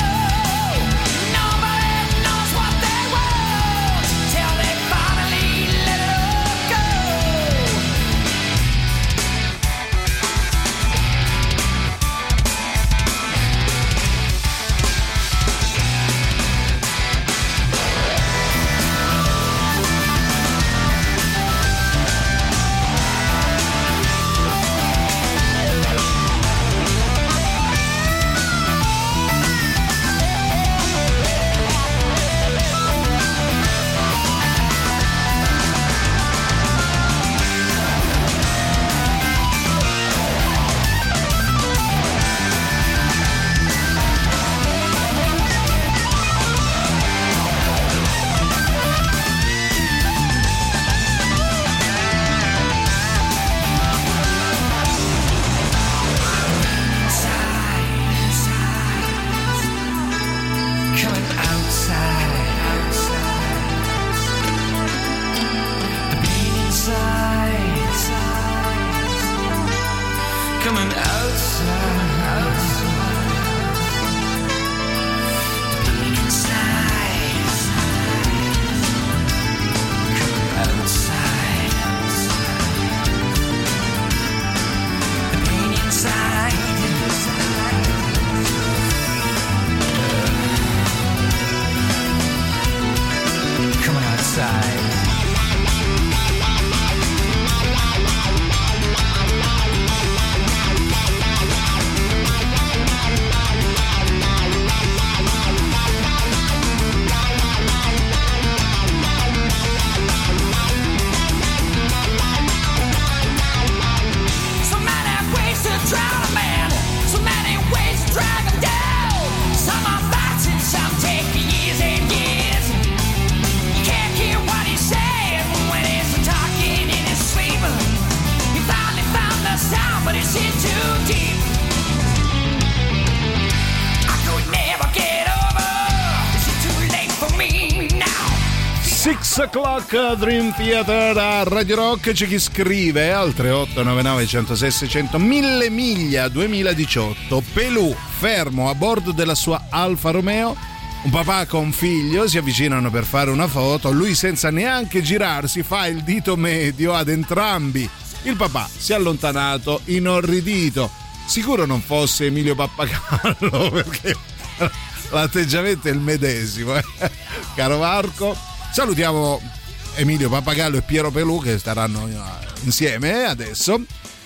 six o'clock Dream Theater a Radio Rock. C'è chi scrive al tre otto nove nove uno zero sei sei zero zero mille miglia duemiladiciotto. Pelù fermo a bordo della sua Alfa Romeo. Un papà con un figlio si avvicinano per fare una foto. Lui senza neanche girarsi fa il dito medio ad entrambi. Il papà si è allontanato inorridito. Sicuro non fosse Emilio Pappagallo, perché l'atteggiamento è il medesimo, eh? Caro Marco. Salutiamo Emilio Pappagallo e Piero Pelù che staranno insieme adesso.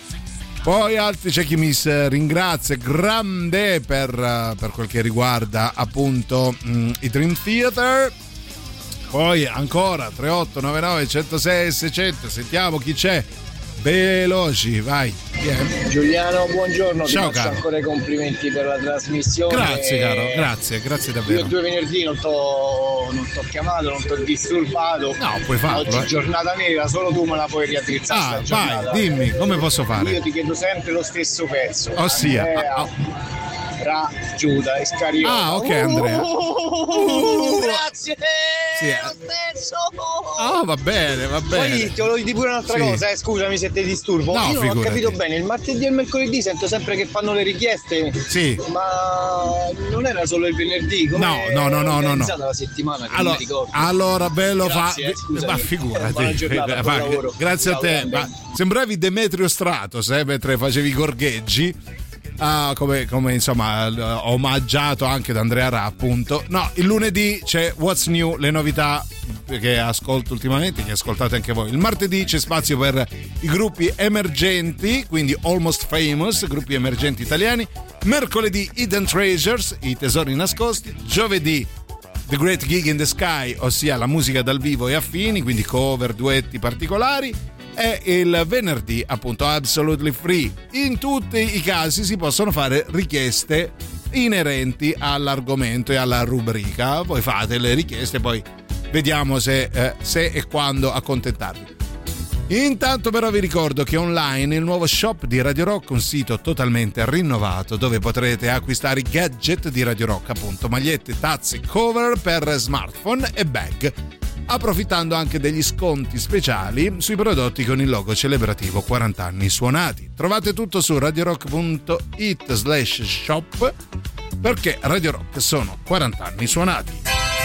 Poi altri, c'è chi mi ringrazia grande per, per quel che riguarda appunto mh, i Dream Theater. Poi ancora tre otto nove nove uno zero sei sei zero zero. Sentiamo chi c'è. Veloci, vai. Yeah. Giuliano, buongiorno. Ciao, ti faccio caro. ancora i complimenti per la trasmissione. Grazie, caro, grazie, grazie davvero. Io due venerdì non t'ho non t'ho chiamato, non t'ho disturbato. No, puoi farlo. Oggi eh. giornata nera, solo tu me la puoi riaddrizzare. Ah, vai, dimmi, come posso fare? Io ti chiedo sempre lo stesso pezzo. Ossia, Andrea, ah, tra Giuda e Scariota. Ah, ok, Andrea. Uh, grazie. Sì. Lo stesso. Ah, va bene, va bene. Poi ti volevo dire pure un'altra Sì. cosa, eh, scusami se ti disturbo. No, Io non ho figurati. capito bene, il martedì e il mercoledì sento sempre che fanno le richieste. Sì. Ma non era solo il venerdì? Come No, no, no, no, no, no. organizzata la settimana che Allora, non mi ricordo. allora bello Grazie, fa. eh, scusami. Ma figurati. Buona giornata, buon Va, lavoro. grazie Ciao, a te. grande. Ma sembravi Demetrio Stratos, eh, mentre facevi i gorgheggi. uh, come, come insomma uh, omaggiato anche da Andrea Ra, appunto. No, il lunedì c'è What's New, le novità che ascolto ultimamente, che ascoltate anche voi. Il martedì c'è spazio per i gruppi emergenti, quindi Almost Famous, gruppi emergenti italiani. Mercoledì Hidden Treasures, i tesori nascosti. Giovedì The Great Gig in the Sky, ossia la musica dal vivo e affini, quindi cover, duetti particolari. E il venerdì appunto Absolutely Free. In tutti i casi si possono fare richieste inerenti all'argomento e alla rubrica. Voi fate le richieste, poi vediamo se, eh, se e quando accontentarvi. Intanto però vi ricordo che online il nuovo shop di Radio Rock, un sito totalmente rinnovato dove potrete acquistare i gadget di Radio Rock, appunto magliette, tazze, cover per smartphone e bag, approfittando anche degli sconti speciali sui prodotti con il logo celebrativo quaranta anni suonati. Trovate tutto su radiorock punto it slash shop, perché Radio Rock sono quaranta anni suonati.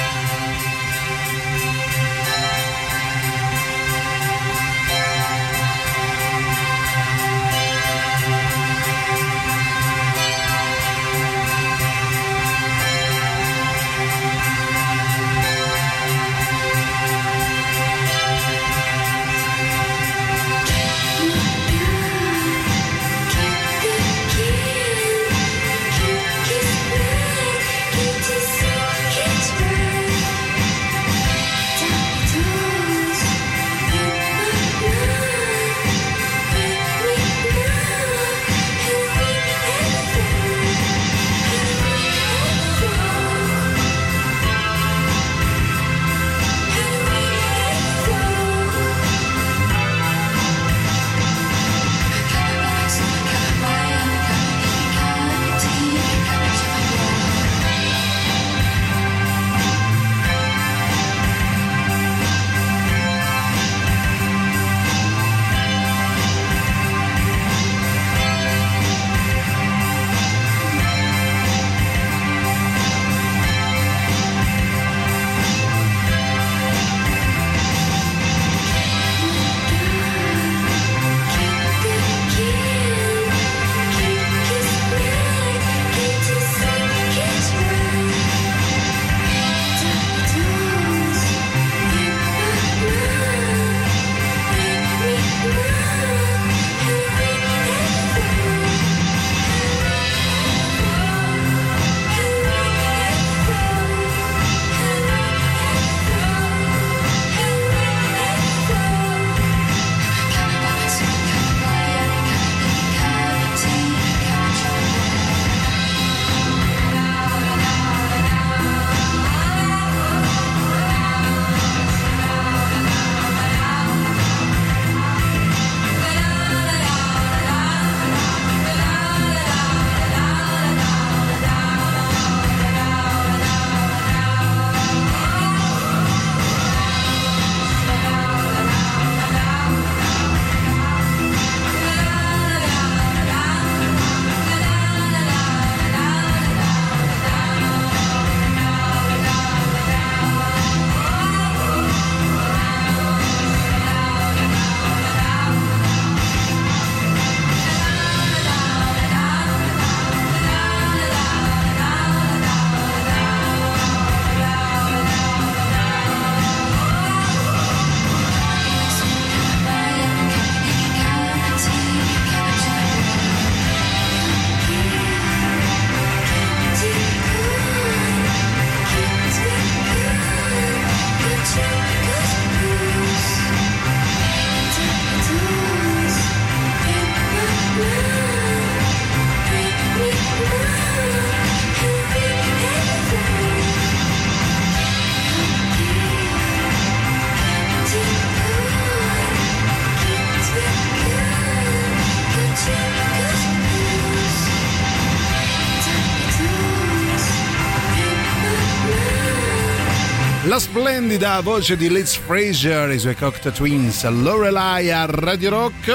La splendida voce di Liz Fraser e i suoi Cocteau Twins, Lorelai a Radio Rock.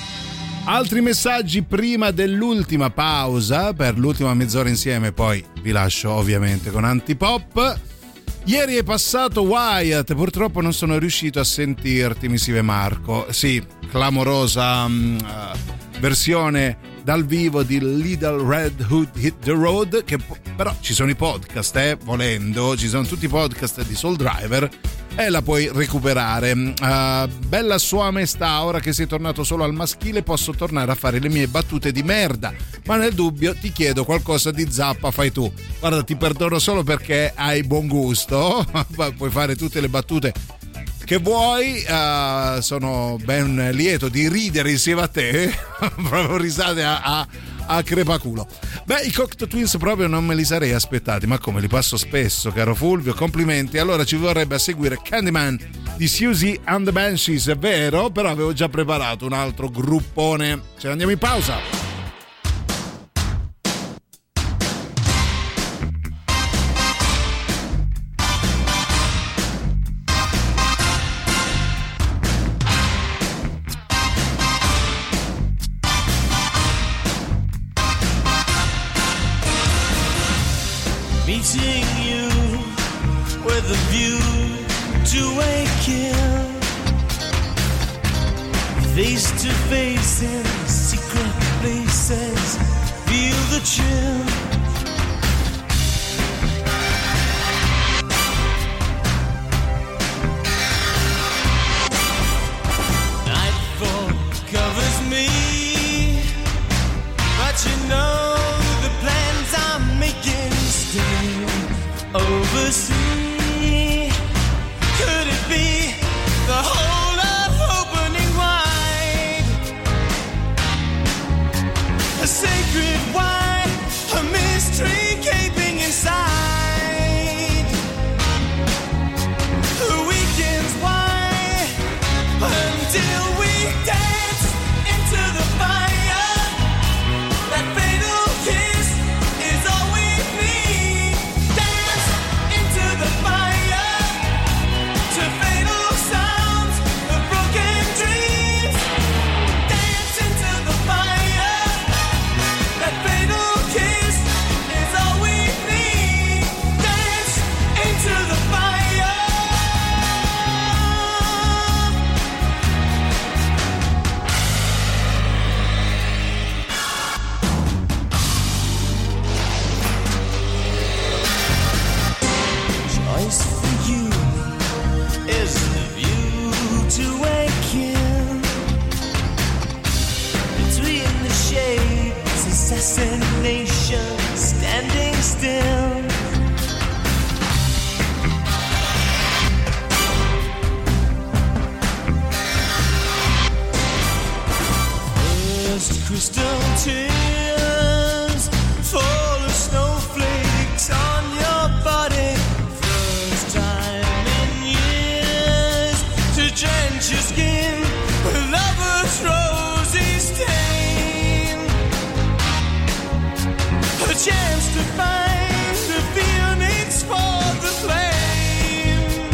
Altri messaggi prima dell'ultima pausa, per l'ultima mezz'ora insieme, poi vi lascio ovviamente con Antipop. Ieri è passato Wyatt, purtroppo non sono riuscito a sentirti, mi scrive Marco. Sì, clamorosa um, uh, versione dal vivo di Little Red Hood Hit the Road, che però ci sono i podcast, eh, volendo, ci sono tutti i podcast di Soul Driver e la puoi recuperare. Uh, bella sua maestà, ora che sei tornato solo al maschile posso tornare a fare le mie battute di merda, ma nel dubbio ti chiedo qualcosa di zappa, fai tu. Guarda, ti perdono solo perché hai buon gusto, puoi fare tutte le battute che vuoi, uh, sono ben lieto di ridere insieme a te, proprio risate a, a, a crepaculo. Beh, i Cocteau Twins proprio non me li sarei aspettati, ma come, li passo spesso, caro Fulvio, complimenti. Allora ci vorrebbe a seguire Candyman di Siouxsie and the Banshees, è vero, però avevo già preparato un altro gruppone. Ce ne andiamo in pausa. Meeting you with a view to a kill, face to face in secret places, feel the chill. Nightfall covers me, but you know the plans I'm making still oversee. Could it be the whole of opening wide? A sacred wine, a mystery gaping inside. The weekend's wide until we dance into the fire. That fatal kiss is all we need. Dance into the fire to fatal sounds of broken dreams. Dance into the fire. That fatal kiss is all we need. Dance into the fire. Choice for you is the view to a kill. Between the shades, assassination standing still. First crystal tears fall as snowflakes on your body. First time in years to drench your skin with lover's rosy stain. A chance to find the feelings for the flame.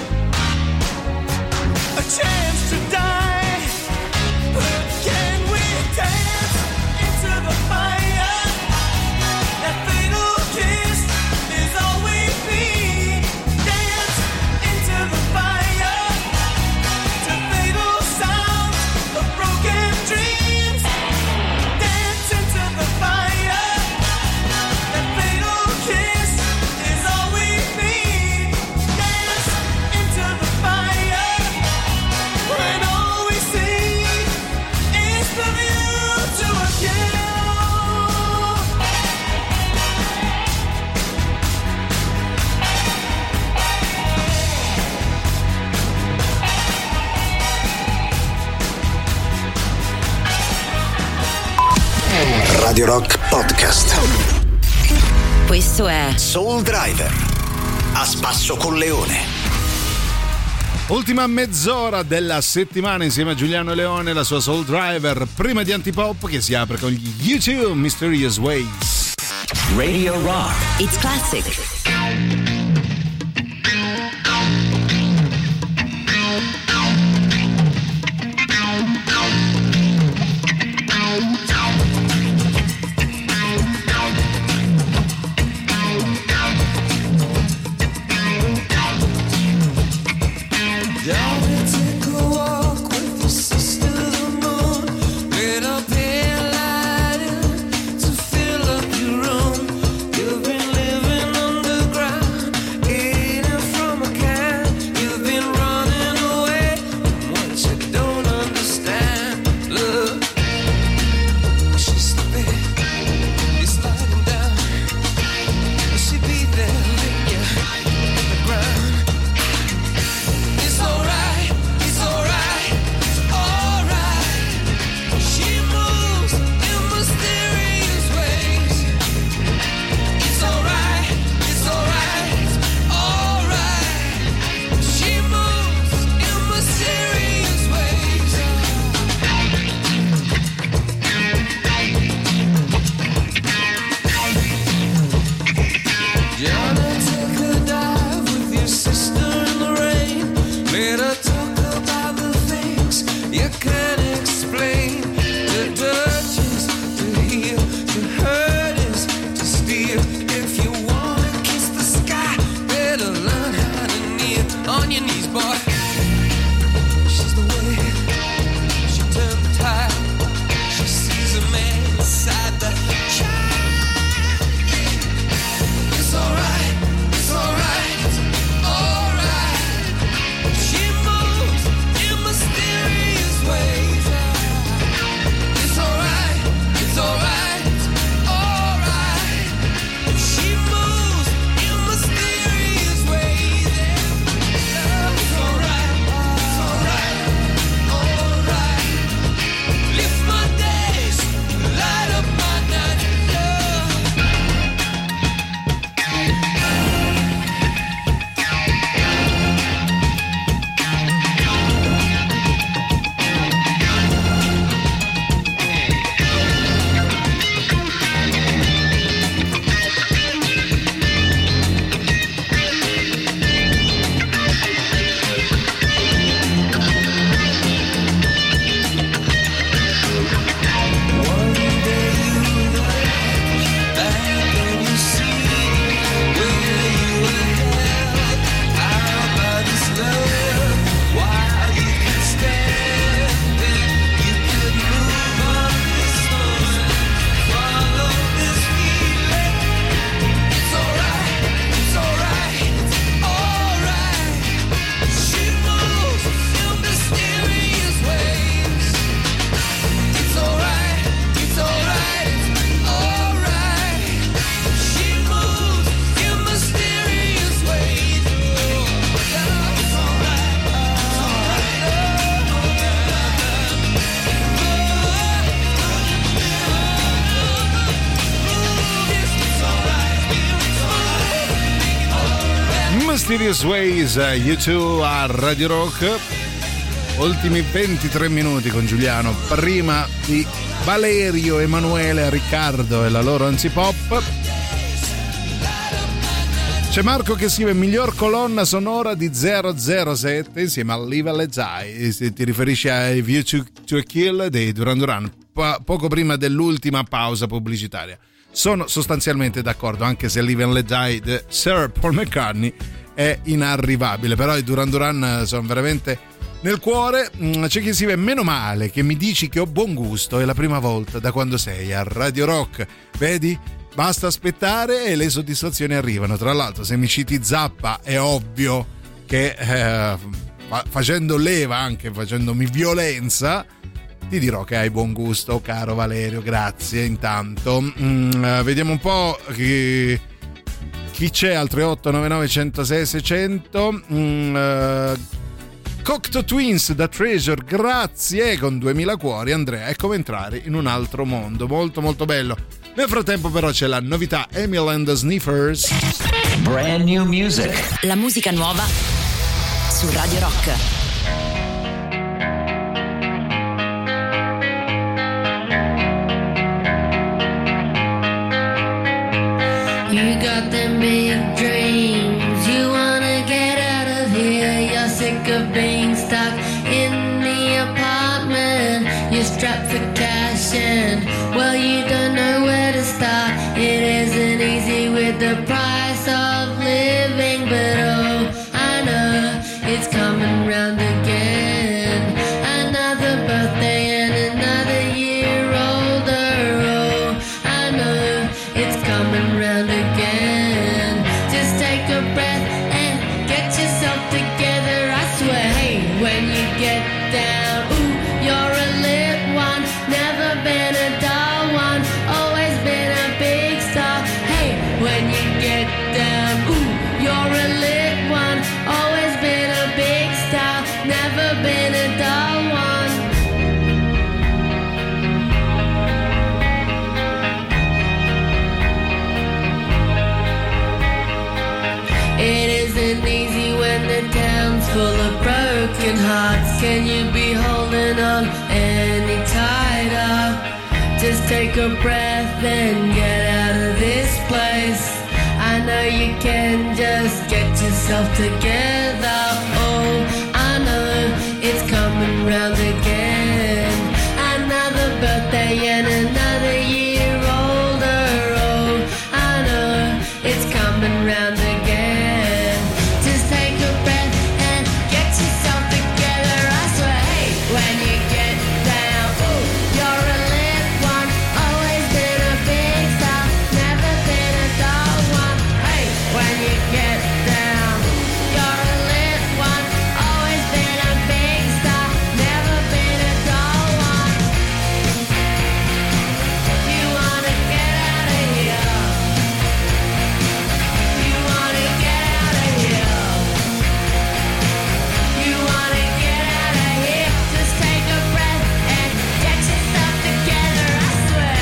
A chance to die. But can we dance into the fire? That fatal kiss is all we need. Dance into the fire to fatal sounds of broken dreams. Dance into the fire. That fatal kiss is all we need. Dance into the fire when all we see is the view to a kill. Radio Rock Podcast. Questo è Soul Driver. A spasso con Leone. Ultima mezz'ora della settimana insieme a Giuliano Leone, la sua Soul Driver, prima di Antipop che si apre con gli U two Mysterious Ways. Radio Rock. It's Classic. Take a walk with your sister, the moon. Little pale light Mysterious Ways, U due a Radio Rock. Ultimi ventitré minuti con Giuliano, prima di Valerio, Emanuele, Riccardo e la loro Anzipop. C'è Marco che scrive miglior colonna sonora di zero zero sette insieme a Live and Let Die. Se ti riferisci ai View to, to a Kill dei Duran Duran, po- poco prima dell'ultima pausa pubblicitaria. Sono sostanzialmente d'accordo, anche se Live and Let Die di Sir Paul McCartney è inarrivabile, però i Duran Duran sono veramente nel cuore. C'è chi scrive meno male che mi dici che ho buon gusto, è la prima volta da quando sei a Radio Rock, vedi? Basta aspettare e le soddisfazioni arrivano. Tra l'altro, se mi citi Zappa è ovvio che eh, facendo leva, anche facendomi violenza, ti dirò che hai buon gusto, caro Valerio. Grazie intanto. Mm, vediamo un po' chi, chi c'è al tre otto nove nove uno zero sei sei zero zero. Mm, uh, Cocteau Twins da Treasure, grazie, con duemila cuori. Andrea, è come entrare in un altro mondo, molto molto bello. Nel frattempo però c'è la novità Emil and the Sniffers. Brand new music. La musica nuova su Radio Rock. You got them big dreams, you wanna get out of here. You're sick of being stuck in the apartment. You're strapped for cash and, well, you don't know where to start. It isn't easy with the price of living, but oh, I know it's coming round again. Another birthday and another year older. Oh, I know it's coming round again. Just take a breath and get yourself together. I swear, hey, when you get down, ooh, you're a lit one. Never been a dull one, always been a big star. Hey, when you get down, ooh, you're a lit one. Always been a big star, never been a dull one. It isn't easy when the town's full of broken hearts. Can you be holding on any tighter? Just take a breath and get out of this place. I know you can, just get yourself together. Oh, I know it's coming round again. Another birthday and another year older. Oh, I know it's coming round again. Just take a breath and get yourself together. I swear, hey, when you get down, ooh, you're a lit one. Always been a big star, never been a dull one. Hey, when you get down, you're a lit one. Always been a big star, never been a dull one. You wanna get out of here. You wanna get out of here. You wanna get out of here. Just take a breath and get yourself together, I swear.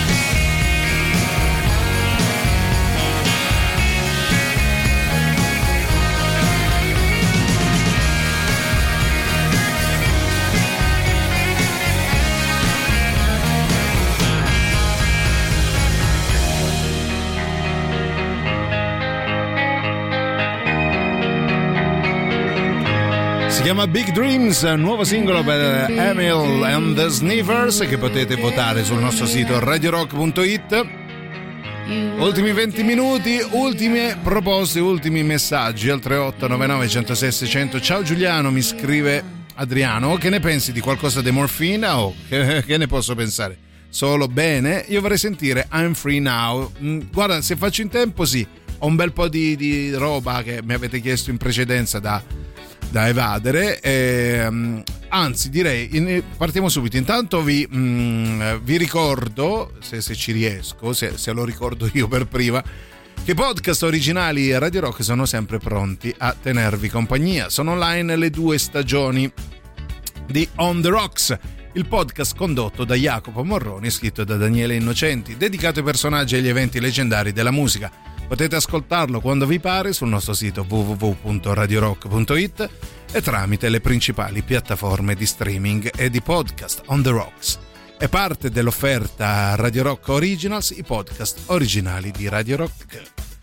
Si chiama Big Dreams, nuovo singolo per Emil and the Sniffers, che potete votare sul nostro sito radio rock punto it. Ultimi venti minuti, ultime proposte, ultimi messaggi al tre otto nove nove uno zero sei sei zero zero. Ciao Giuliano, mi scrive Adriano, che ne pensi di qualcosa di Morfina? Oh, che, che ne posso pensare? Solo bene, io vorrei sentire I'm Free Now. Guarda, se faccio in tempo sì, ho un bel po' di, di roba che mi avete chiesto in precedenza da, da evadere, e, anzi direi in, partiamo subito. Intanto vi, mh, vi ricordo, se, se ci riesco, se, se lo ricordo io per prima, che i podcast originali Radio Rock sono sempre pronti a tenervi compagnia. Sono online le due stagioni di On The Rocks, il podcast condotto da Jacopo Morroni, scritto da Daniele Innocenti, dedicato ai personaggi e agli eventi leggendari della musica. Potete ascoltarlo quando vi pare sul nostro sito w w w punto radio rock punto i t e tramite le principali piattaforme di streaming e di podcast on the rocks. È parte dell'offerta Radio Rock Originals, i podcast originali di Radio Rock.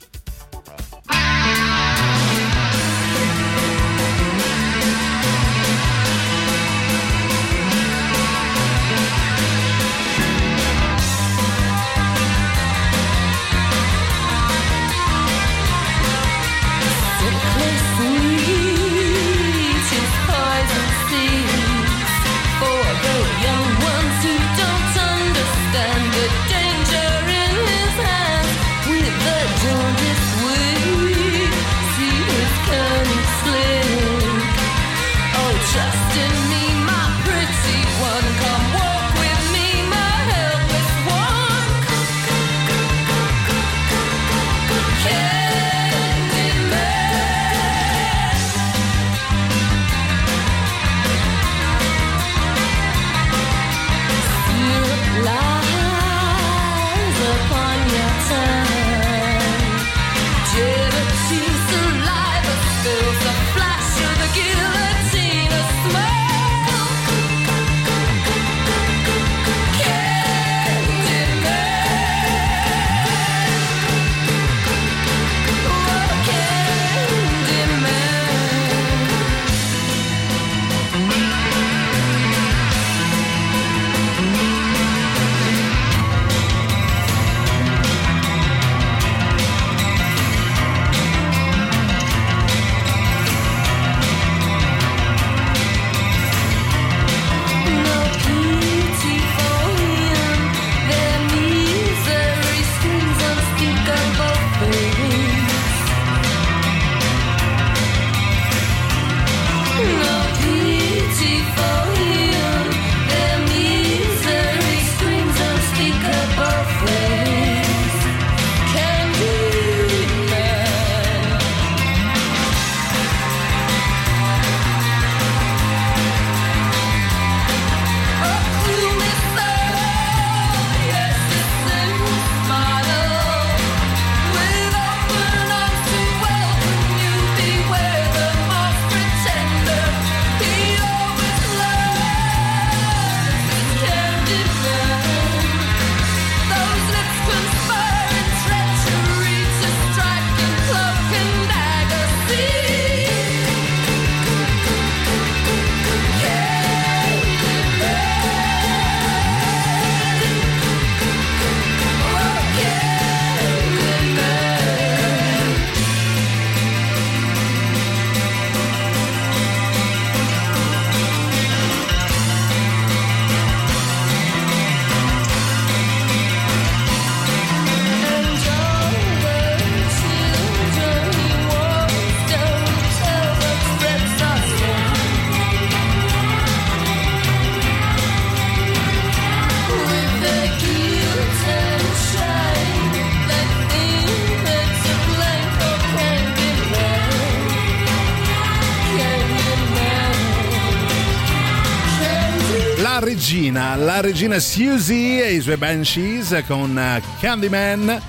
regina, la regina Susie e i suoi Banshees con Candyman.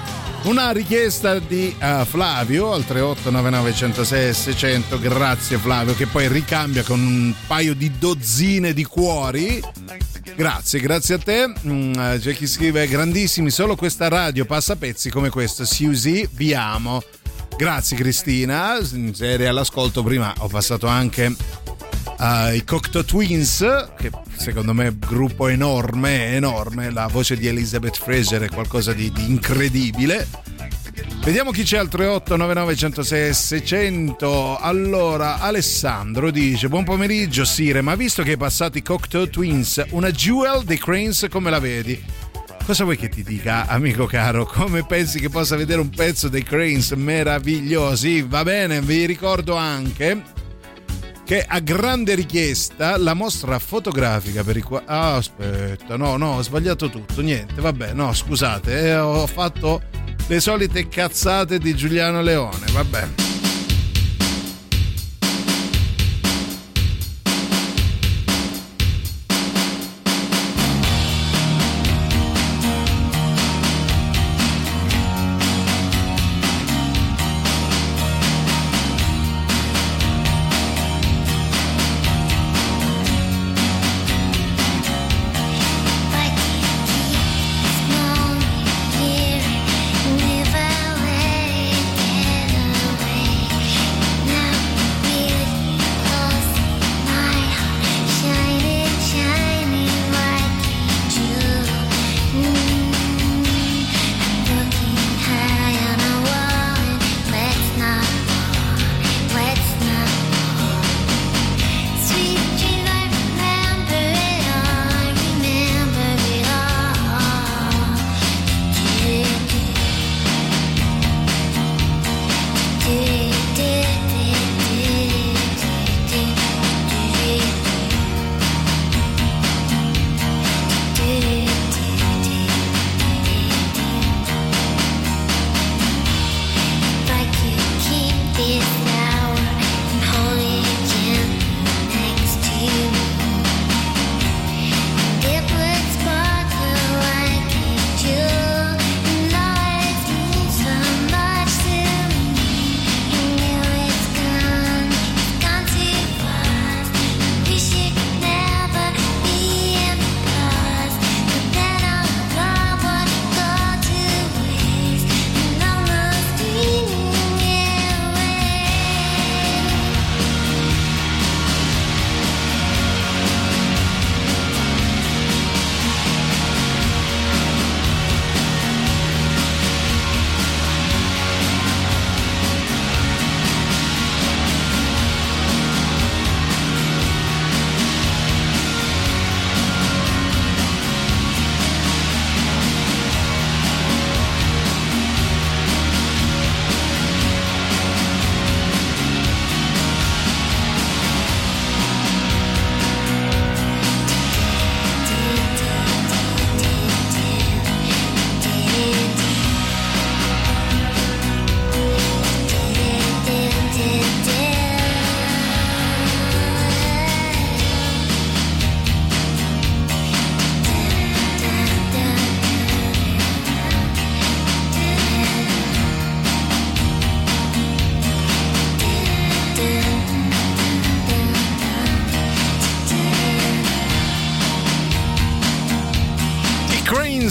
Una richiesta di uh, Flavio al tre otto nove nove uno zero sei sei zero zero. Grazie Flavio, che poi ricambia con un paio di dozzine di cuori. Grazie, grazie a te. mm, C'è chi scrive: grandissimi, solo questa radio passa pezzi come questo. Susie, vi amo. Grazie Cristina, se eri all'ascolto prima ho passato anche uh, i Cocteau Twins, che secondo me è un gruppo enorme, enorme. La voce di Elizabeth Fraser è qualcosa di, di incredibile. Vediamo chi c'è al tre otto nove nove uno zero sei sei zero zero. Allora, Alessandro dice: buon pomeriggio Sire, ma visto che hai passato i Cocteau Twins, una Jewel dei Cranes come la vedi? Cosa vuoi che ti dica, amico caro? Come pensi che possa vedere un pezzo dei Cranes meravigliosi? Va bene, vi ricordo anche che a grande richiesta la mostra fotografica per i qua... Ah, aspetta, no, no, ho sbagliato tutto, niente, vabbè, no, scusate, eh, ho fatto le solite cazzate di Giuliano Leone, vabbè.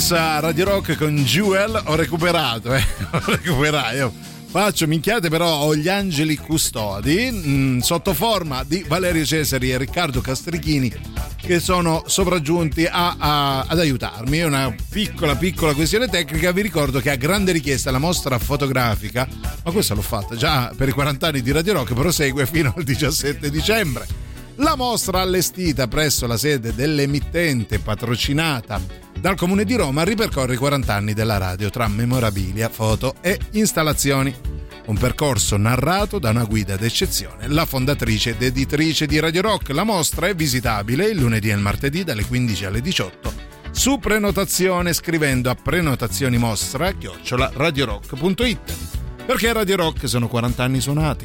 Max a Radio Rock con Jewel. Ho recuperato, eh. Ho recuperato. Io faccio minchiate, però ho gli angeli custodi mh, sotto forma di Valerio Cesari e Riccardo Castrichini, che sono sopraggiunti a, a, ad aiutarmi. È una piccola piccola questione tecnica. Vi ricordo che a grande richiesta la mostra fotografica, ma questa l'ho fatta già per i quaranta anni di Radio Rock, prosegue fino al diciassette dicembre. La mostra allestita presso la sede dell'emittente, patrocinata dal Comune di Roma, ripercorre i quaranta anni della radio tra memorabilia, foto e installazioni. Un percorso narrato da una guida d'eccezione, la fondatrice ed editrice di Radio Rock. La mostra è visitabile il lunedì e il martedì dalle quindici alle diciotto su prenotazione, scrivendo a prenotazioni-mostra chiocciola radiorock punto it. Perché Radio Rock sono quaranta anni suonati.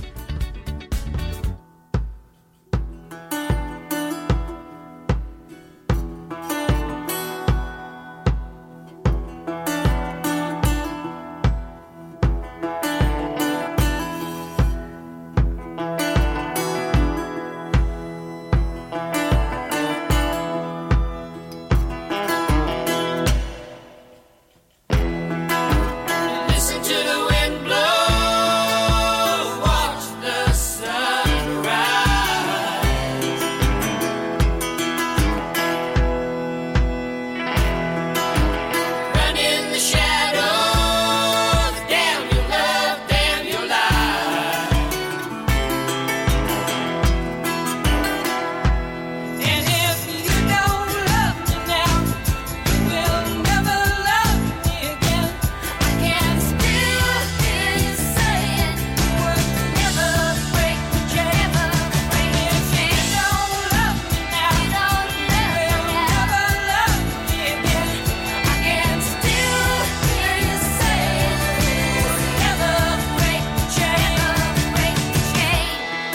Listen to the wind blow, watch the sun rise. Run in the shadows, damn your love, damn your life. And if you don't love me now, you will never love me again. I can still hear you saying you would never break the chain. If you don't love me now, you will never love me again. I can still hear you saying you would never break the chain. Break the chain.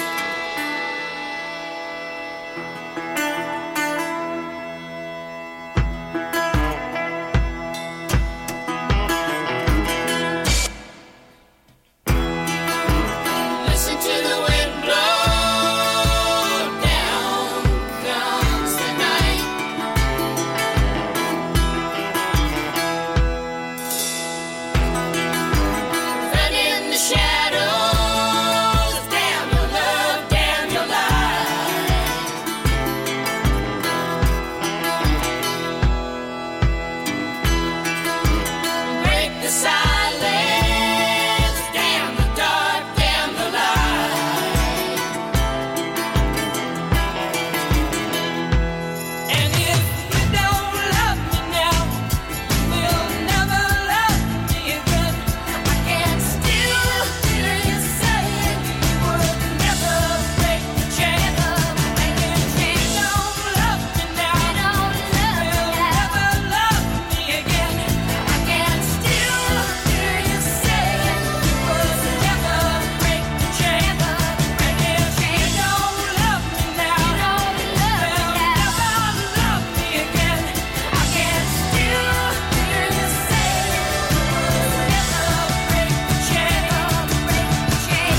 Listen to the wind blow, down comes the night. Run in the shadows, damn your love, damn your life. Break the silence, damn the dark, damn the light. And if you don't love me now, you will never love me again. I can still hear you saying you would never break the chain. And if you don't love me now, you will never love me again. I can still hear you saying you would never break the chain. And if you don't love me now, you will never love me again. I can still hear you saying you would never break the chain. Break the chain.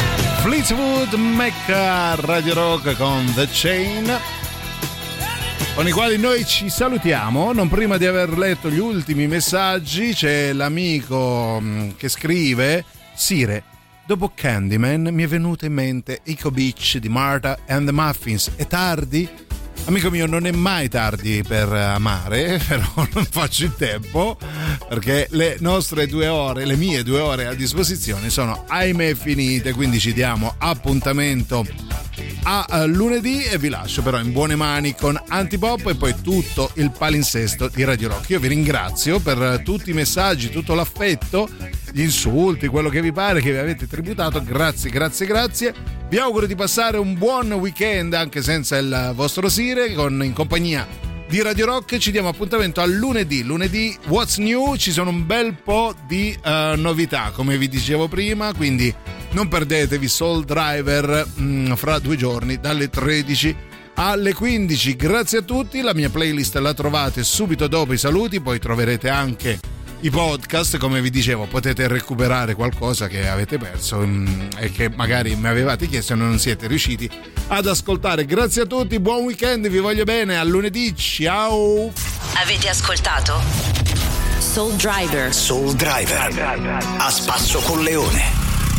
Fleetwood Mac a Radio Rock con The Chain. con i quali noi ci salutiamo. Non prima di aver letto gli ultimi messaggi, c'è l'amico che scrive: Sire, dopo Candyman mi è venuta in mente Eco Beach di Martha and the Muffins. È tardi? Amico mio, non è mai tardi per amare, però non faccio in tempo, perché le nostre due ore, le mie due ore a disposizione sono ahimè finite, quindi ci diamo appuntamento a lunedì e vi lascio però in buone mani con Antipop e poi tutto il palinsesto di Radio Rock. Io vi ringrazio per tutti i messaggi, tutto l'affetto, gli insulti, quello che vi pare che vi avete tributato. Grazie, grazie, grazie. Vi auguro di passare un buon weekend anche senza il vostro Sire, con, in compagnia di Radio Rock. Ci diamo appuntamento a lunedì. Lunedì What's New? Ci sono un bel po' di uh, novità, come vi dicevo prima, quindi non perdetevi Soul Driver mh, fra due giorni dalle tredici alle quindici. Grazie a tutti, la mia playlist la trovate subito dopo i saluti, poi troverete anche i podcast, come vi dicevo, potete recuperare qualcosa che avete perso mh, e che magari mi avevate chiesto e non siete riusciti ad ascoltare. Grazie a tutti, buon weekend, vi voglio bene, a lunedì, ciao. Avete ascoltato Soul Driver. Soul Driver, a spasso con Leone.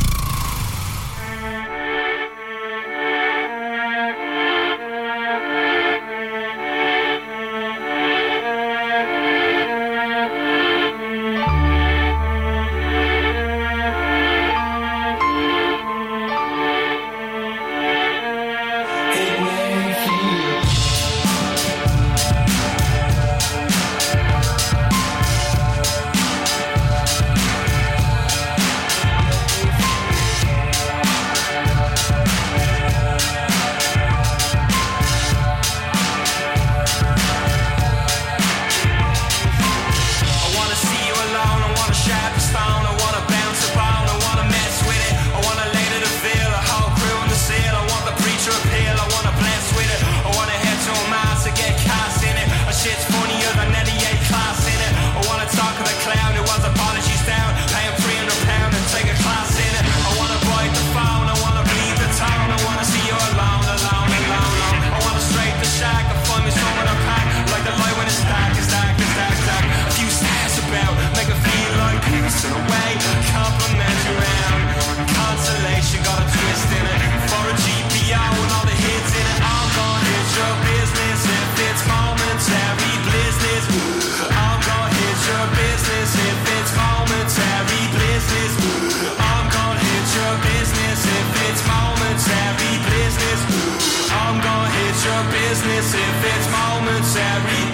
business if it's momentary.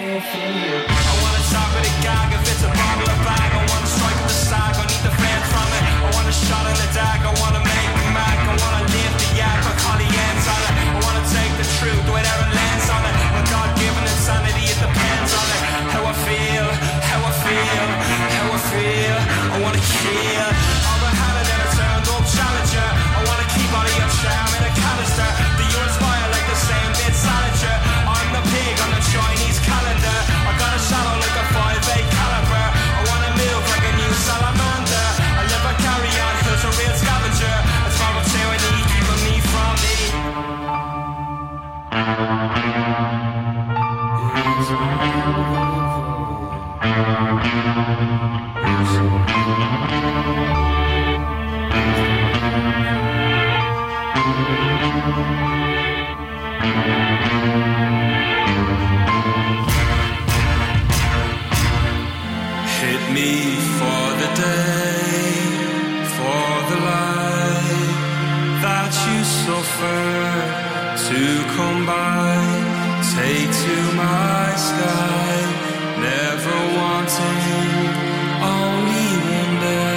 I wanna talk with a gag if it's a bottle of bag. I wanna strike with the sag, I need the fan from it. I want a shot in the dark, I wanna make me mad. I wanna lift the yak, I call the ends on it. I wanna take the truth, whatever lands on it. When God-given insanity, it depends on it. How I feel, how I feel, how I feel. I wanna kill all the hell that I turned up challenger. I wanna keep all of your charm in a canister. Do you inspire like the same bit salager? I'm the pig on the Chinese calendar. I got a shadow like a five eight caliber. I wanna move like a new salamander. I live a carry on, who's a real scavenger. It's my tyranny keeping me from me. Hit me for the day, for the light that you suffer to come by. Take to my sky, never wanting, only wonder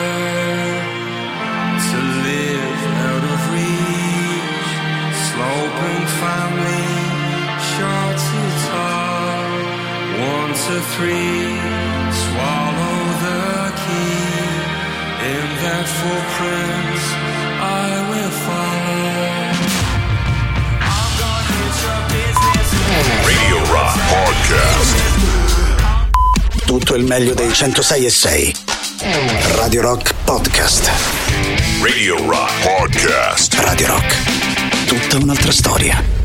to live out of reach. Sloping family, short to tall, one to three. Swallow the key, in that footprints I will follow. I'm gonna hit your business. Radio Rock Podcast. Tutto il meglio dei centosei e sei. Radio Rock Podcast. Radio Rock Podcast. Radio Rock. Tutta un'altra storia.